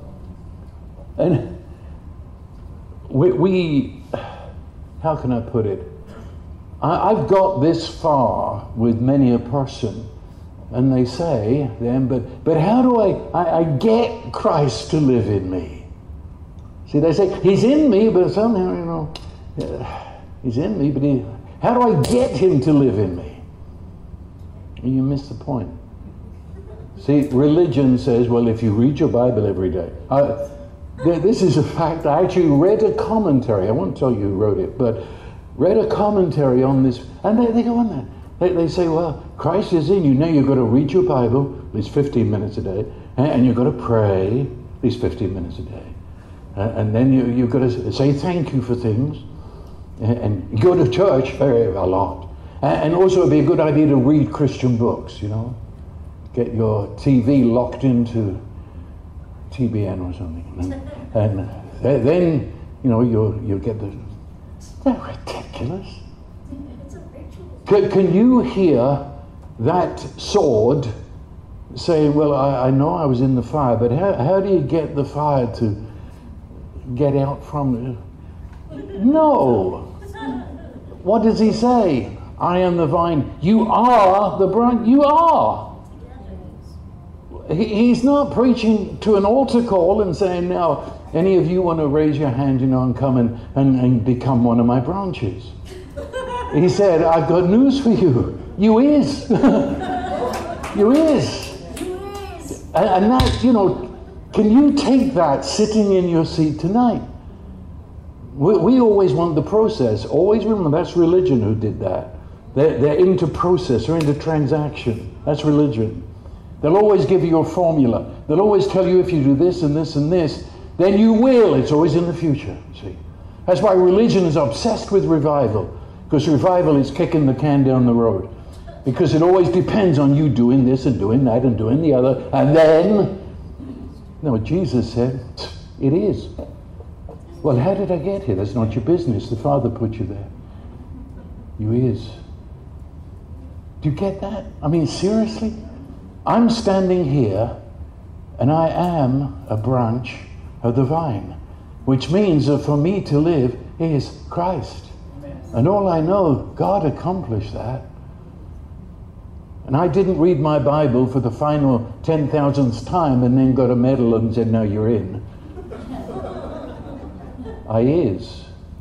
And we, we how can I put it? I, I've got this far with many a person, and they say then, but but how do I, I, I get Christ to live in me? See, they say, he's in me, but somehow, you know, he's in me, but he, how do I get him to live in me? You miss the point. See, religion says, well, if you read your Bible every day. I, this is a fact. I actually read a commentary. I won't tell you who wrote it, but read a commentary on this. And they, they go on there. They, they say, well, Christ is in you. Now you've got to read your Bible at least fifteen minutes a day. And, and you've got to pray at least fifteen minutes a day. Uh, and then you, you've got to say thank you for things. And, and go to church very, a lot. And, and also it'd be a good idea to read Christian books, you know. Get your T V locked into T B N or something. And, and then, you know, you'll, you'll get the... They're ridiculous. Can, can you hear that sword saying, well, I, I know I was in the fire, but how, how do you get the fire to get out from it? No. What does he say? I am the vine. You are the branch. You are. He, he's not preaching to an altar call and saying, now, any of you want to raise your hand, you know, and come and, and, and become one of my branches. He said, I've got news for you. You is. You is. And, and that, you know, can you take that sitting in your seat tonight? We, we always want the process. Always remember, that's religion who did that. They're, they're into process, they're into transaction. That's religion. They'll always give you a formula. They'll always tell you if you do this and this and this, then you will. It's always in the future, see. That's why religion is obsessed with revival, because revival is kicking the can down the road. Because it always depends on you doing this and doing that and doing the other. And then, no, Jesus said, it is. Well, how did I get here? That's not your business. The Father put you there. You is. Do you get that? I mean, seriously? I'm standing here and I am a branch of the vine, which means that for me to live is Christ. And all I know, God accomplished that. And I didn't read my Bible for the final ten thousandth time and then got a medal and said, no, you're in. I is.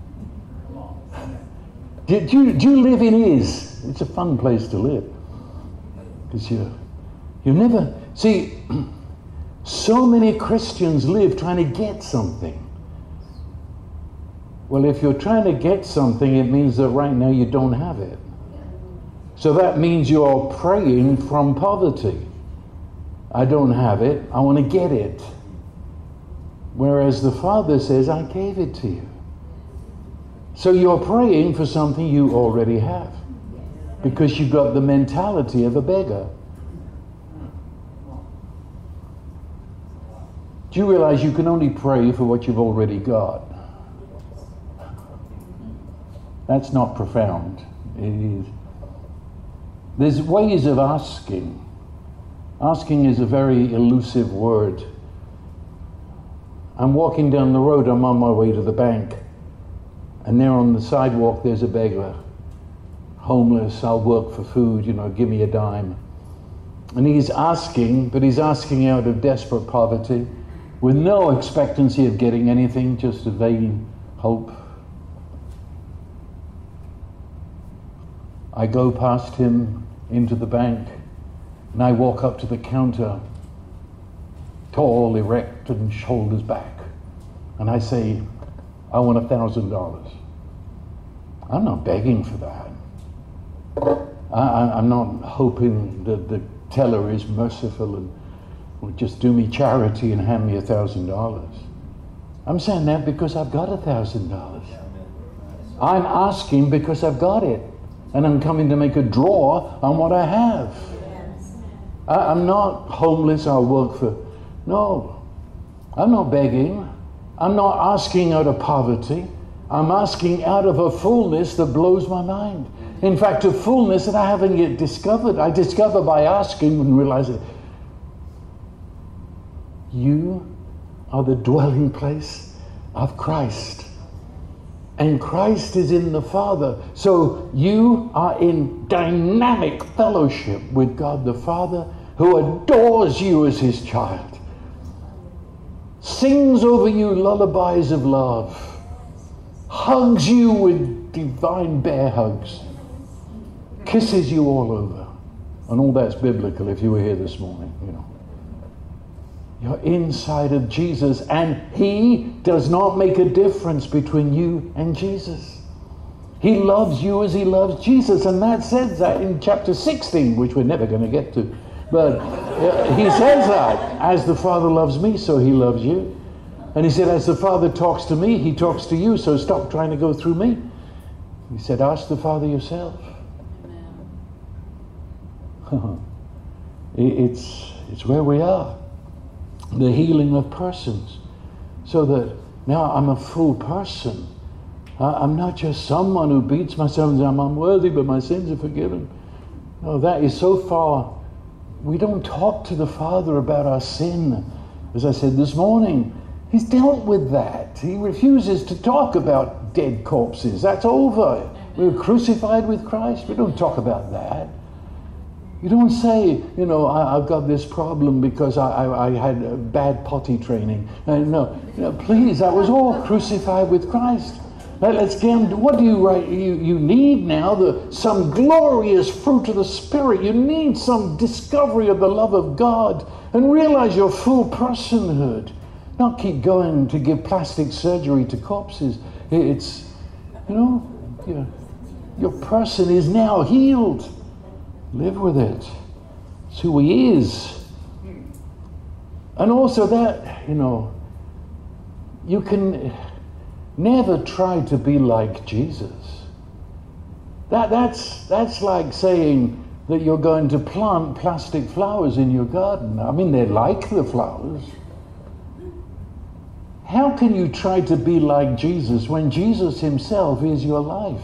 Do, do, you, do you live in is? It's a fun place to live. Because you, you never... See, so many Christians live trying to get something. Well, if you're trying to get something, it means that right now you don't have it. So that means you're praying from poverty. I don't have it, I want to get it. Whereas the Father says, I gave it to you. So you're praying for something you already have. Because you've got the mentality of a beggar. Do you realize you can only pray for what you've already got? That's not profound. It is. There's ways of asking. Asking is a very elusive word. I'm walking down the road, I'm on my way to the bank. And there on the sidewalk there's a beggar. Homeless, I'll work for food, you know, give me a dime. And he's asking, but he's asking out of desperate poverty, with no expectancy of getting anything, just a vain hope. I go past him into the bank, and I walk up to the counter, tall, erect, and shoulders back. And I say, I want a thousand dollars. I'm not begging for that. I, I'm not hoping that the teller is merciful and will just do me charity and hand me a thousand dollars. I'm saying that because I've got a thousand dollars. I'm asking because I've got it. And I'm coming to make a draw on what I have. I, I'm not homeless, I'll work for... No, I'm not begging. I'm not asking out of poverty. I'm asking out of a fullness that blows my mind. In fact, a fullness that I haven't yet discovered. I discover by asking and realizing, you are the dwelling place of Christ. And Christ is in the Father. So you are in dynamic fellowship with God the Father, who adores you as his child. Sings over you lullabies of love. Hugs you with divine bear hugs. Kisses you all over. And all that's biblical if you were here this morning, you know. You're inside of Jesus, and he does not make a difference between you and Jesus. He loves you as he loves Jesus, and that says that in chapter sixteen, which we're never going to get to. But uh, he says that, as the Father loves me, so he loves you. And he said, as the Father talks to me, he talks to you, so stop trying to go through me. He said, ask the Father yourself. it's, it's where we are. The healing of persons, so that now I'm a full person. I'm not just someone who beats myself and says I'm unworthy, but my sins are forgiven. No, that is so far. We don't talk to the Father about our sin. As I said this morning, he's dealt with that. He refuses to talk about dead corpses. That's over. We were crucified with Christ. We don't talk about that. You don't say, you know, I, I've got this problem because I, I, I had a bad potty training. Uh, no, you know, please, that was all crucified with Christ. Let, let's get on. What do you write? You, you need now the, some glorious fruit of the Spirit. You need some discovery of the love of God and realize your full personhood. Not keep going to give plastic surgery to corpses. It's, you know, your, your person is now healed. Live with it. It's who he is. And also that, you know, you can never try to be like Jesus. That, that's, that's like saying, that you're going to plant plastic flowers in your garden. I mean, they like the flowers. How can you try to be like Jesus when Jesus himself is your life?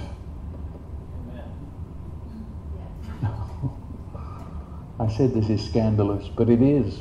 I said this is scandalous, but it is.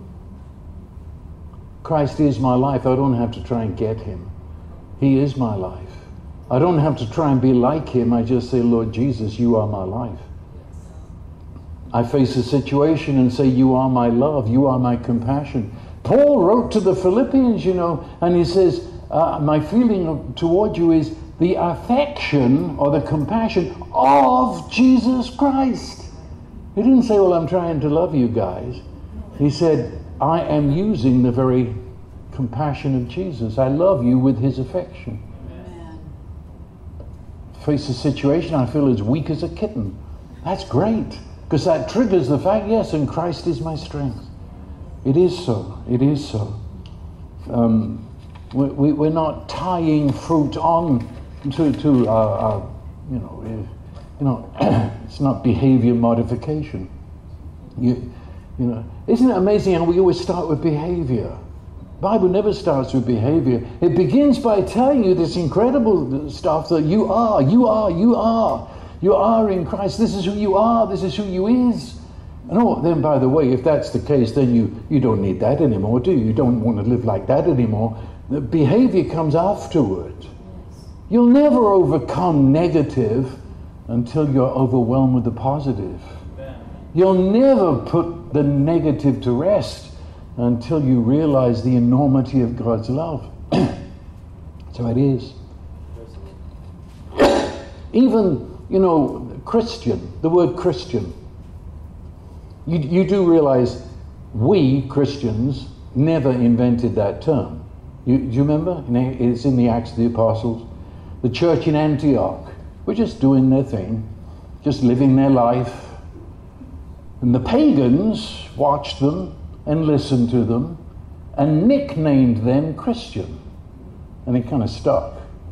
Christ is my life. I don't have to try and get him. He is my life. I don't have to try and be like him. I just say, Lord Jesus, you are my life. I face a situation and say, you are my love. You are my compassion. Paul wrote to the Philippians, you know, and he says, uh, my feeling toward you is the affection or the compassion of Jesus Christ. He didn't say, well, I'm trying to love you guys. He said, I am using the very compassion of Jesus. I love you with his affection. Amen. Face a situation, I feel as weak as a kitten. That's great, because that triggers the fact, yes, and Christ is my strength. It is so. It is so. Um, we, we, we're not tying fruit on to, to our, our, you know, you know, it's not behavior modification. You, you know, isn't it amazing how we always start with behavior? The Bible never starts with behavior. It begins by telling you this incredible stuff that you are, you are, you are. You are in Christ. This is who you are. This is who you is. And oh, then by the way, if that's the case, then you, you don't need that anymore, do you? You don't want to live like that anymore. The behavior comes afterward. You'll never overcome negative until you're overwhelmed with the positive. You'll never put the negative to rest until you realize the enormity of God's love. So it is. Even, you know, Christian, the word Christian, you, you do realize we, Christians, never invented that term. You, do you remember? It's in the Acts of the Apostles. The church in Antioch were just doing their thing, just living their life. And the pagans watched them and listened to them and nicknamed them Christian. And it kind of stuck.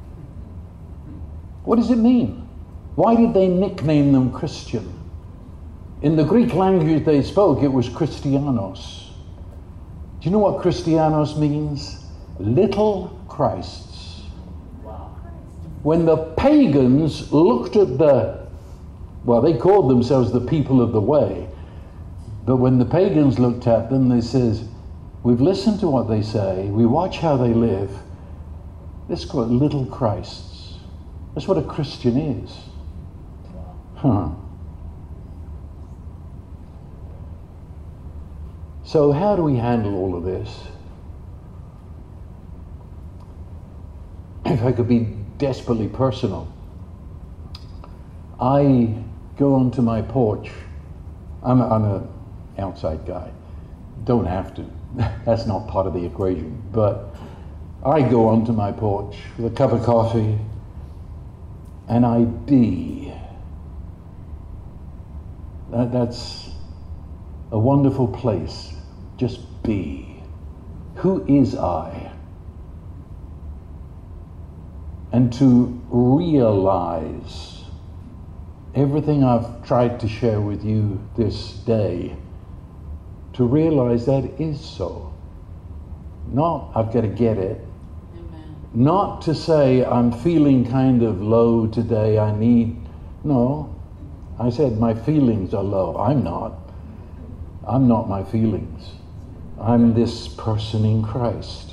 What does it mean? Why did they nickname them Christian? In the Greek language they spoke, it was Christianos. Do you know what Christianos means? Little Christs. Wow. When the pagans looked at the, well, they called themselves the people of the way, but when the pagans looked at them, they says, we've listened to what they say, we watch how they live, let's call it little Christs. That's what a Christian is. Huh. So how do we handle all of this? If I could be desperately personal, I go onto my porch. I'm a, I'm a outside guy. Don't have to. That's not part of the equation. But I go onto my porch with a cup of coffee and I be. That, that's a wonderful place. Just be. Who is I? And to realize everything I've tried to share with you this day, to realize that is so. Not, I've got to get it. Amen. Not to say, I'm feeling kind of low today, I need, no. I said, my feelings are low. I'm not. I'm not my feelings. I'm this person in Christ.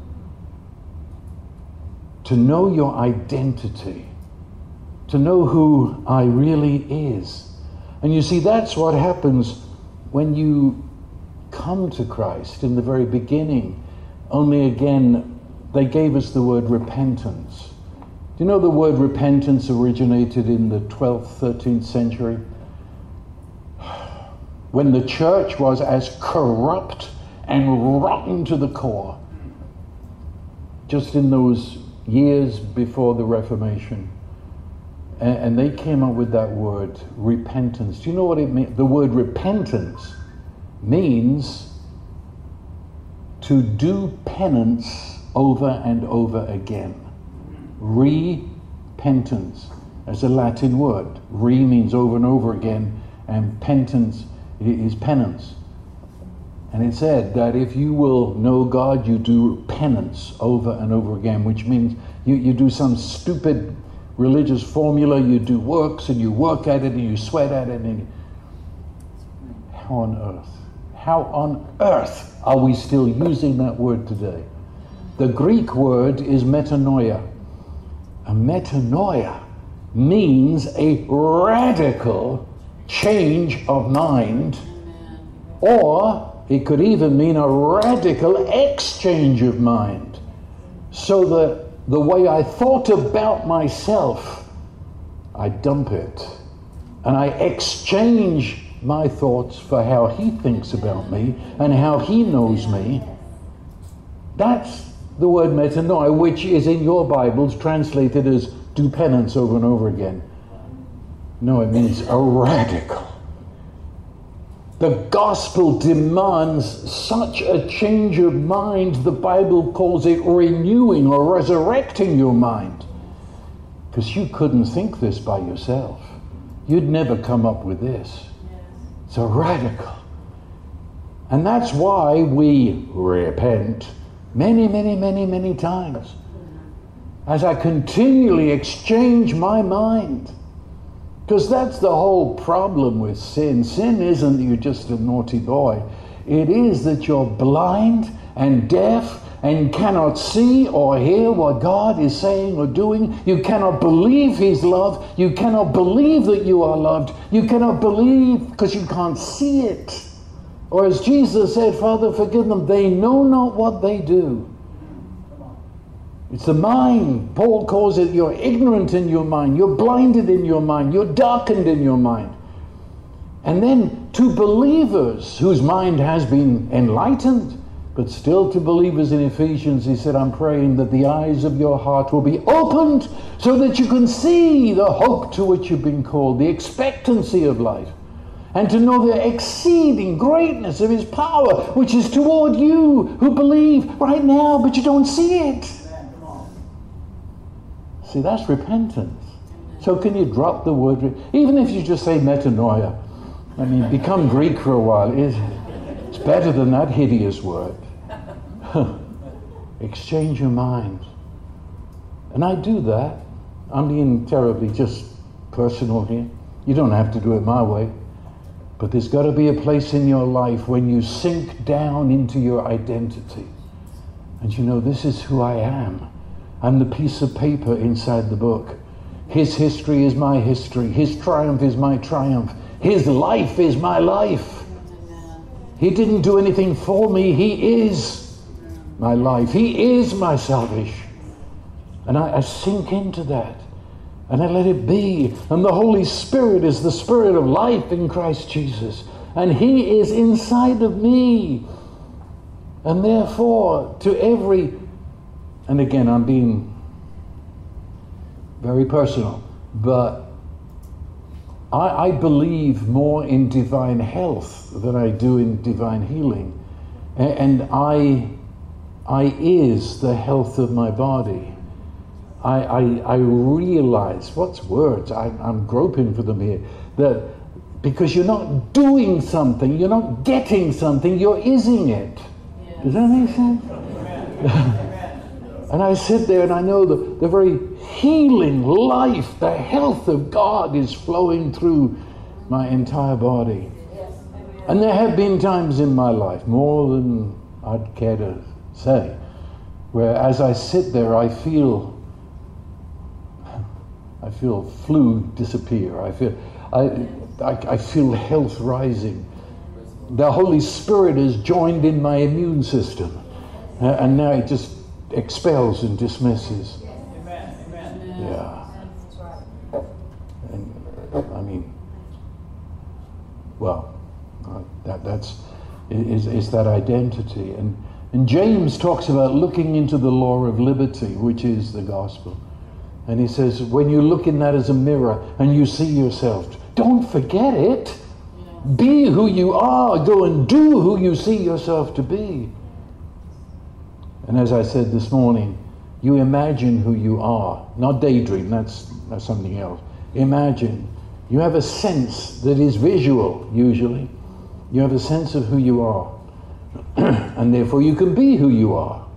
To know your identity, to know who I really is. And you see, that's what happens when you come to Christ in the very beginning. Only again, they gave us the word repentance. Do you know the word repentance originated in the twelfth, thirteenth century? When the church was as corrupt and rotten to the core. Just in those years before the Reformation. And, and they came up with that word, repentance. Do you know what it means? The word repentance means to do penance over and over again. Repentance. That's a Latin word. Re means over and over again, and penance is penance. And it said that if you will know God, you do penance over and over again, which means you, you do some stupid religious formula, you do works and you work at it and you sweat at it. And how on earth, how on earth are we still using that word today? The Greek word is metanoia. A metanoia means a radical change of mind, or it could even mean a radical exchange of mind. So that the way I thought about myself, I dump it and I exchange my thoughts for how he thinks about me and how he knows me. That's the word metanoia, which is in your Bibles translated as do penance over and over again. No, it means a radical. The gospel demands such a change of mind, the Bible calls it renewing or resurrecting your mind. Because you couldn't think this by yourself. You'd never come up with this. It's a radical. And that's why we repent many, many, many, many times. As I continually exchange my mind. Because that's the whole problem with sin. Sin isn't that you're just a naughty boy. It is that you're blind and deaf and cannot see or hear what God is saying or doing. You cannot believe His love. You cannot believe that you are loved. You cannot believe because you can't see it. Or as Jesus said, Father, forgive them. They know not what they do. It's the mind. Paul calls it, you're ignorant in your mind. You're blinded in your mind. You're darkened in your mind. And then to believers whose mind has been enlightened, but still to believers in Ephesians, he said, I'm praying that the eyes of your heart will be opened so that you can see the hope to which you've been called, the expectancy of life, and to know the exceeding greatness of His power, which is toward you who believe right now, but you don't see it. See, that's repentance. So can you drop the word, even if you just say metanoia? I mean, become Greek for a while. It's, it's better than that hideous word. Exchange your mind. And I do that. I'm being terribly just personal here. You don't have to do it my way. But there's got to be a place in your life when you sink down into your identity. And you know, this is who I am. I'm the piece of paper inside the book. His history is my history. His triumph is my triumph. His life is my life. He didn't do anything for me. He is my life. He is my salvation. And I, I sink into that. And I let it be. And the Holy Spirit is the Spirit of life in Christ Jesus. And He is inside of me. And therefore, to every... And again, I'm being very personal, but I, I believe more in divine health than I do in divine healing. And, and I, I is the health of my body. I, I, I realize, what's words? I, I'm groping for them here, that because you're not doing something, you're not getting something, you're ising it. Yes. Does that make sense? And I sit there and I know the, the very healing life, the health of God is flowing through my entire body. And there have been times in my life, more than I'd care to say, where as I sit there I feel I feel flu disappear. I feel I, I, I feel health rising. The Holy Spirit is joined in my immune system. Uh, and now it just expels and dismisses. Amen. Amen. Yeah. And I mean, well, uh, that that's is is that identity. And and James talks about looking into the law of liberty, which is the gospel. And he says, when you look in that as a mirror and you see yourself, don't forget it. Be who you are. Go and do who you see yourself to be. And as I said this morning, you imagine who you are. Not daydream, that's, that's something else. Imagine. You have a sense that is visual, usually. You have a sense of who you are. And therefore you can be who you are.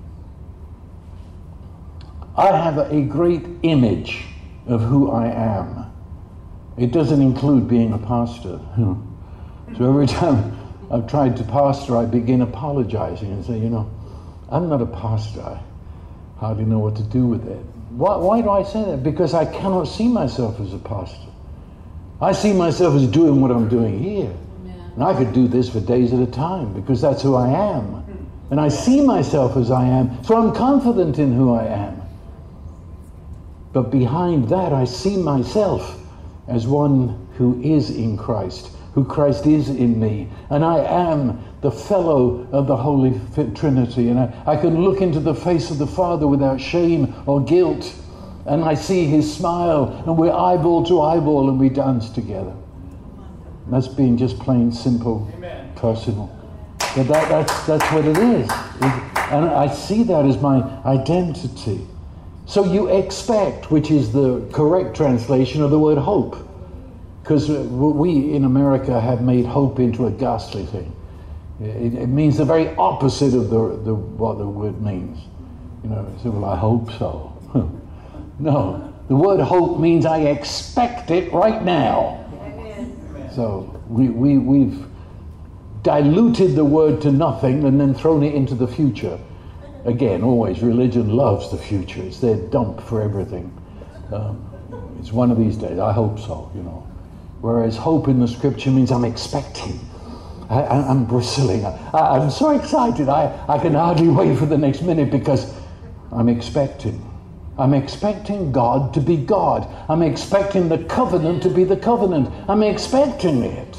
I have a great image of who I am. It doesn't include being a pastor. So every time I've tried to pastor, I begin apologizing and say, you know, I'm not a pastor. I hardly know what to do with it. Why, why do I say that? Because I cannot see myself as a pastor. I see myself as doing what I'm doing here. Amen. And I could do this for days at a time because that's who I am. And I see myself as I am. So I'm confident in who I am. But behind that, I see myself as one who is in Christ, who Christ is in me. And I am the fellow of the Holy Trinity. And I, I can look into the face of the Father without shame or guilt. And I see his smile, and we're eyeball to eyeball, and we dance together. And that's being just plain, simple, Amen. Personal. But that, that's, that's what it is. It, and I see that as my identity. So you expect, which is the correct translation of the word hope. Because we in America have made hope into a ghastly thing. It, it means the very opposite of the, the what the word means. You know, so, well, I hope so. No, the word hope means I expect it right now. Amen. So we, we, we've diluted the word to nothing and then thrown it into the future. Again, always, religion loves the future. It's their dump for everything. Um, it's one of these days. I hope so, you know. Whereas hope in the scripture means I'm expecting. I, I'm bristling. I, I'm so excited. I, I can hardly wait for the next minute because I'm expecting. I'm expecting God to be God. I'm expecting the covenant to be the covenant. I'm expecting it.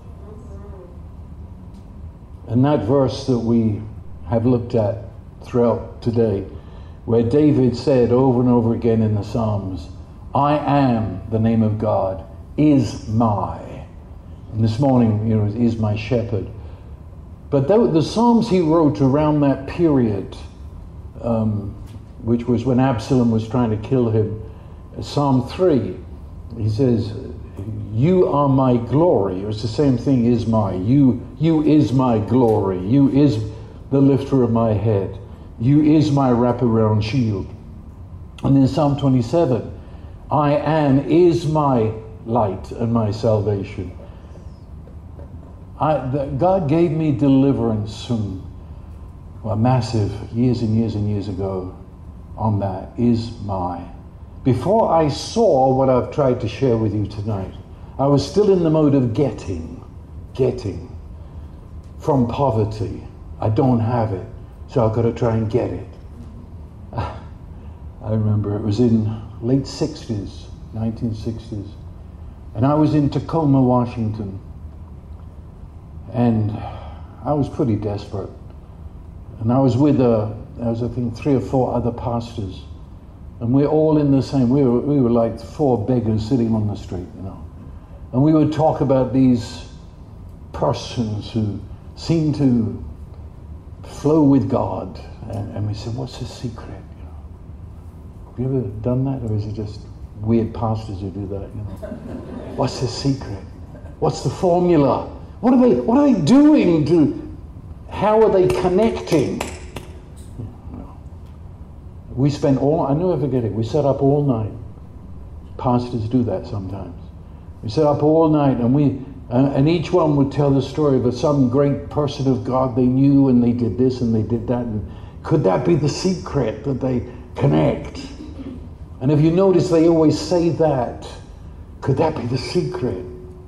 And that verse that we have looked at throughout today, where David said over and over again in the Psalms, I am the name of God, is my. And this morning, you know, is my shepherd. But the, the Psalms he wrote around that period, um, which was when Absalom was trying to kill him. Psalm three, he says, you are my glory. It was the same thing, is my. You, you is my glory. You is the lifter of my head. You is my wraparound shield. And in Psalm twenty-seven, I am is my light and my salvation. I, the, God gave me deliverance some, well, massive, years and years and years ago. On that is my. Before I saw what I've tried to share with you tonight, I was still in the mode of getting, getting from poverty. I don't have it, so I've got to try and get it. I remember it was in late sixties, nineteen sixties, and I was in Tacoma, Washington, and I was pretty desperate. And I was with a There was, I think, three or four other pastors. And we're all in the same, we were, we were like four beggars sitting on the street, you know. And we would talk about these persons who seemed to flow with God. And, and we said, what's the secret? You know? Have you ever done that? Or is it just weird pastors who do that, you know? What's the secret? What's the formula? What are they, what are they doing to, how are they connecting? We spent all, I never forget it, we sat up all night. Pastors do that sometimes. We sat up all night and we, uh, and each one would tell the story of some great person of God they knew and they did this and they did that. And could that be the secret that they connect? And if you notice, they always say that. Could that be the secret?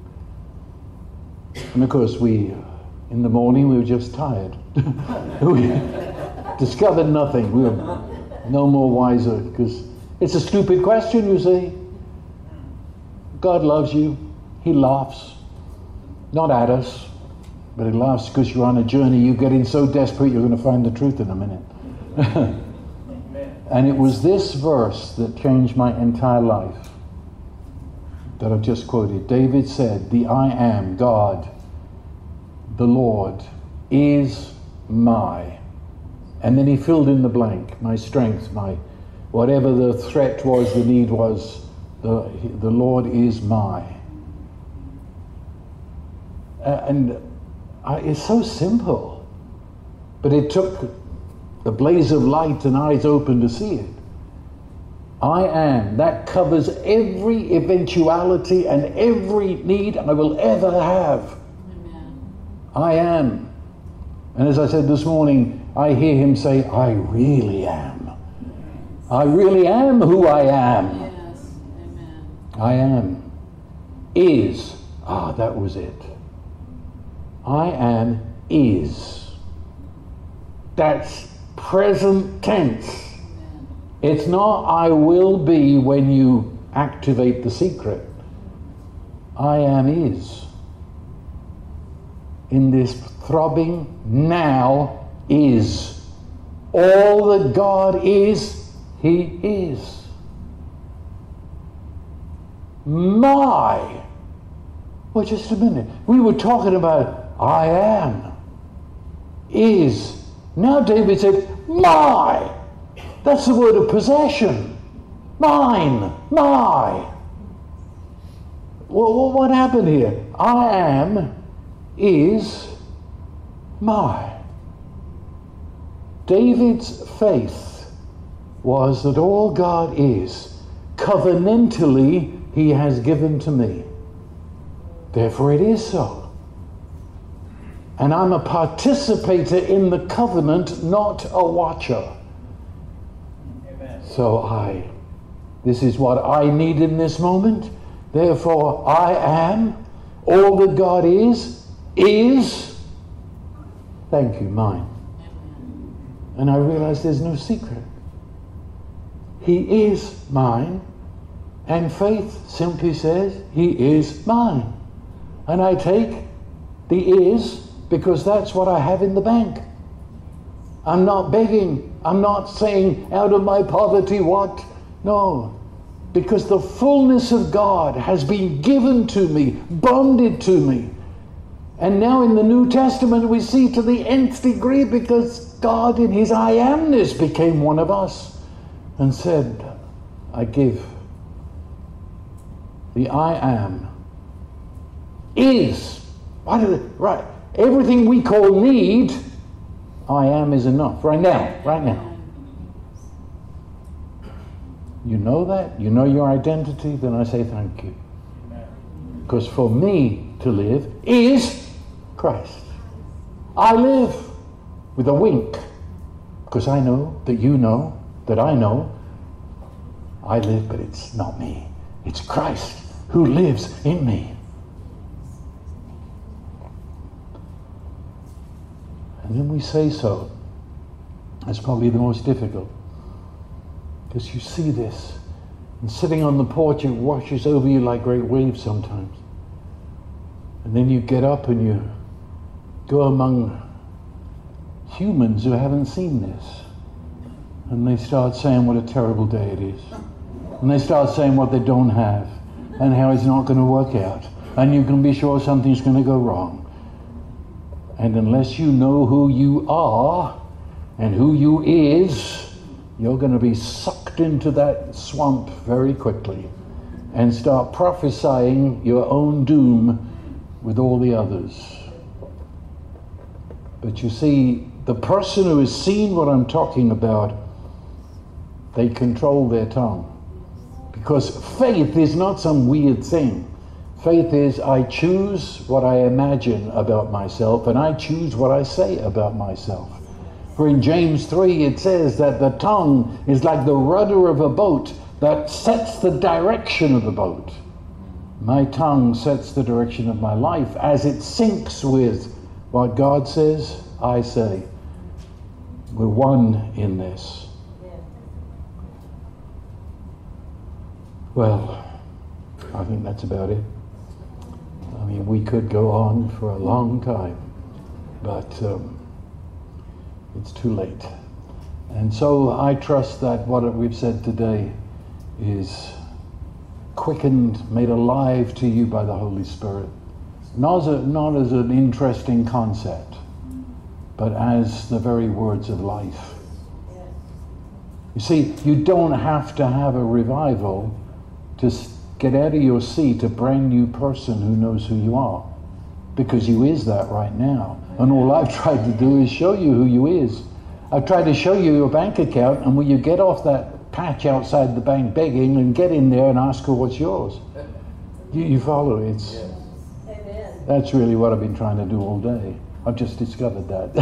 And of course, we, in the morning, we were just tired. We discovered nothing. We were no more wiser, because it's a stupid question, you see. God loves you. He laughs. Not at us, but he laughs because you're on a journey. You're getting so desperate you're going to find the truth in a minute. And it was this verse that changed my entire life that I've just quoted. David said, the I am, God, the Lord, is my. And then he filled in the blank, my strength, my whatever the threat was, the need was, The, the Lord is my. Uh, and I, it's so simple. But it took the blaze of light and eyes open to see it. I am. That covers every eventuality and every need I will ever have. Amen. I am. And as I said this morning, I hear him say, I really am. I really am who I am. Yes. Amen. I am. Is. Ah, that was it. I am is. That's present tense. Amen. It's not I will be when you activate the secret. I am is. In this throbbing now is. All that God is, he is. My. Well, just a minute. We were talking about I am. Is. Now David said, my. That's the word of possession. Mine. My. Well, what happened here? I am is my. David's faith was that all God is, covenantally, he has given to me. Therefore it is so. And I'm a participator in the covenant, not a watcher. Amen. So I, this is what I need in this moment. Therefore I am, all that God is, is, thank you, mine. And I realize there's no secret. He is mine, and faith simply says, he is mine. And I take the is because that's what I have in the bank. I'm not begging. I'm not saying out of my poverty what? No. Because the fullness of God has been given to me, bonded to me. And now in the New Testament we see to the nth degree, because God in his I amness became one of us and said, I give. The I am is. What is it? Right. Everything we call need, I am is enough. Right now. Right now. You know that? You know your identity? Then I say thank you. Because for me to live is Christ. I live with a wink. Because I know that you know that I know I live, but it's not me. It's Christ who lives in me. And then we say so. That's probably the most difficult. Because you see this. And sitting on the porch, it washes over you like great waves sometimes. And then you get up and you go among humans who haven't seen this. And they start saying what a terrible day it is. And they start saying what they don't have. And how it's not going to work out. And you can be sure something's going to go wrong. And unless you know who you are and who you is, you're going to be sucked into that swamp very quickly and start prophesying your own doom with all the others. But you see, the person who has seen what I'm talking about, they control their tongue. Because faith is not some weird thing. Faith is, I choose what I imagine about myself, and I choose what I say about myself. For in James three it says that the tongue is like the rudder of a boat that sets the direction of the boat. My tongue sets the direction of my life as it syncs with what God says, I say. We're one in this. Well, I think that's about it. I mean, we could go on for a long time, but um, it's too late. And so I trust that what we've said today is quickened, made alive to you by the Holy Spirit. Not as, a, not as an interesting concept, but as the very words of life. You see, you don't have to have a revival to get out of your seat a brand new person who knows who you are. Because you is that right now. And all I've tried to do is show you who you is. I've tried to show you your bank account, and will you get off that patch outside the bank begging and get in there and ask her what's yours? You, you follow? It's, yes. Amen. That's really what I've been trying to do all day. I've just discovered that.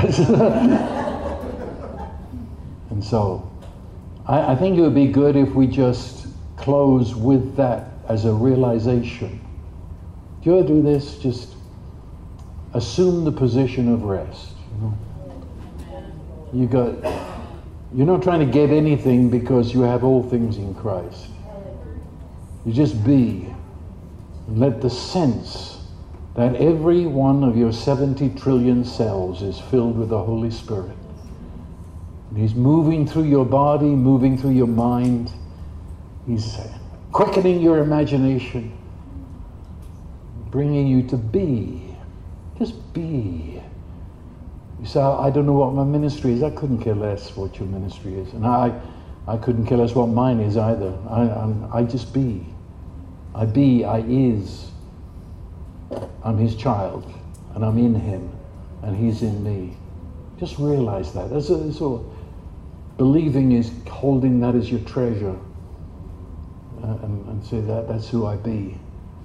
And so, I, I think it would be good if we just close with that as a realization. Do you ever do this? Just assume the position of rest. You know? You got, you're not trying to get anything because you have all things in Christ. You just be. And let the sense that every one of your seventy trillion cells is filled with the Holy Spirit. And He's moving through your body, moving through your mind. He's quickening your imagination, bringing you to be. Just be. You say, I don't know what my ministry is. I couldn't care less what your ministry is. And I I couldn't care less what mine is either. I, I'm, I just be. I be, I is. I'm His child, and I'm in Him, and He's in me. Just realize that. That's, a, that's all. Believing is holding that as your treasure, uh, and, and say that that's who I be.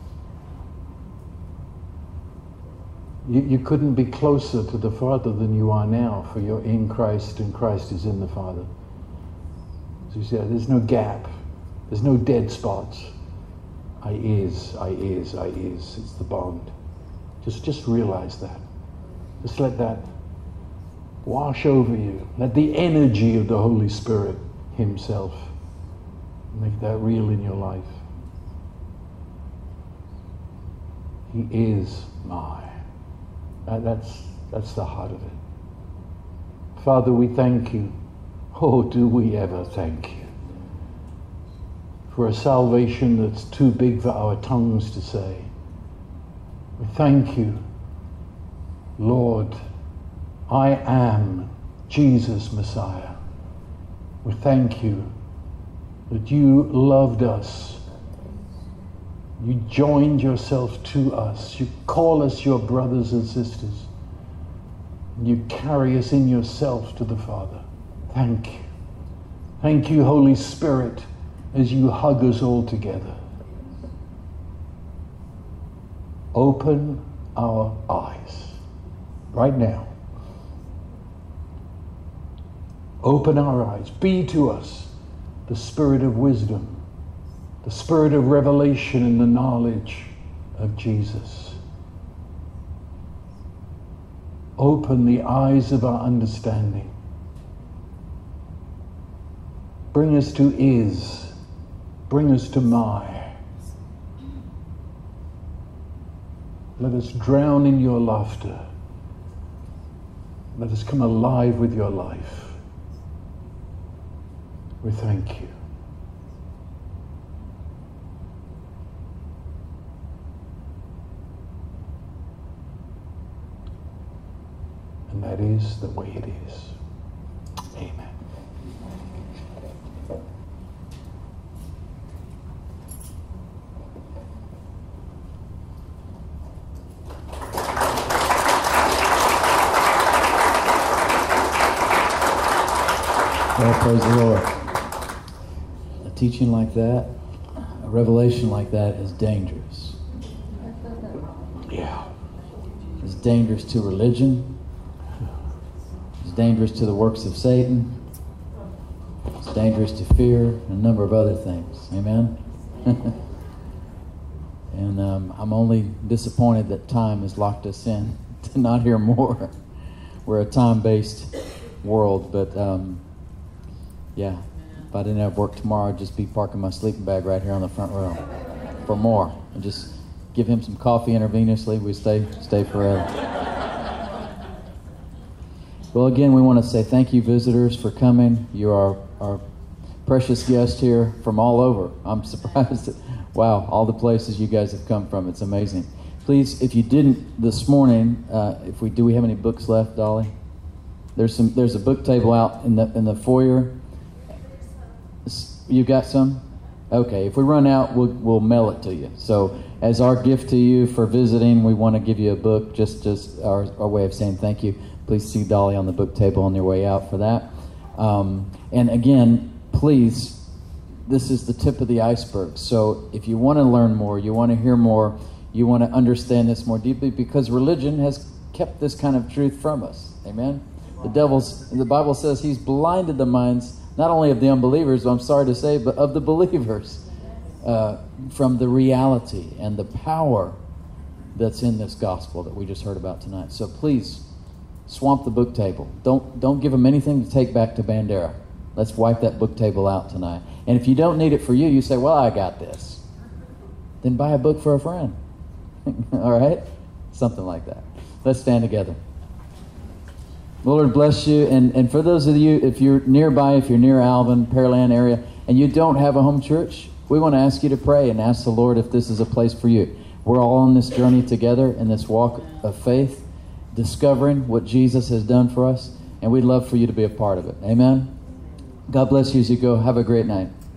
You, you couldn't be closer to the Father than you are now, for you're in Christ, and Christ is in the Father. So you see, there's no gap. There's no dead spots. I is, I is, I is. It's the bond. Just, just realize that. Just let that wash over you. Let the energy of the Holy Spirit Himself make that real in your life. He is my. That, that's, that's the heart of it. Father, we thank You. Oh, do we ever thank You for a salvation that's too big for our tongues to say. We thank You, Lord, I am Jesus Messiah. We thank You that You loved us. You joined Yourself to us. You call us Your brothers and sisters. You carry us in Yourself to the Father. Thank You. Thank You, Holy Spirit, as You hug us all together. Open our eyes right now. Open our eyes. Be to us the spirit of wisdom, the spirit of revelation and the knowledge of Jesus. Open the eyes of our understanding. Bring us to is. Bring us to my. Let us drown in Your laughter. Let us come alive with Your life. We thank You. And that is the way it is. Amen. Well, praise the Lord. A teaching like that, a revelation like that is dangerous. Yeah. It's dangerous to religion. It's dangerous to the works of Satan. It's dangerous to fear and a number of other things. Amen? And um, I'm only disappointed that time has locked us in to not hear more. We're a time-based world, but um, yeah, if I didn't have work tomorrow, I'd just be parking my sleeping bag right here on the front row for more. And just give him some coffee intravenously. We stay stay forever. Well, again, we want to say thank you, visitors, for coming. You are our precious guest here from all over. I'm surprised that, wow, all the places you guys have come from. It's amazing. Please, if you didn't this morning, uh, if we do, we have any books left, Dolly? There's some. There's a book table out in the in the foyer. You got some? Okay, if we run out, we'll, we'll mail it to you. So as our gift to you for visiting, we want to give you a book, just, just our, our way of saying thank you. Please see Dolly on the book table on your way out for that. Um, and again, please, this is the tip of the iceberg. So if you want to learn more, you want to hear more, you want to understand this more deeply, because religion has kept this kind of truth from us. Amen? The devil's, the Bible says he's blinded the minds not only of the unbelievers, I'm sorry to say, but of the believers, uh, from the reality and the power that's in this gospel that we just heard about tonight. So please, swamp the book table. Don't don't give them anything to take back to Bandera. Let's wipe that book table out tonight. And if you don't need it for you, you say, well, I got this. Then buy a book for a friend. All right? Something like that. Let's stand together. Lord bless you. And, and for those of you, if you're nearby, if you're near Alvin, Pearland area, and you don't have a home church, we want to ask you to pray and ask the Lord if this is a place for you. We're all on this journey together in this walk of faith, discovering what Jesus has done for us, and we'd love for you to be a part of it. Amen? God bless you as you go. Have a great night.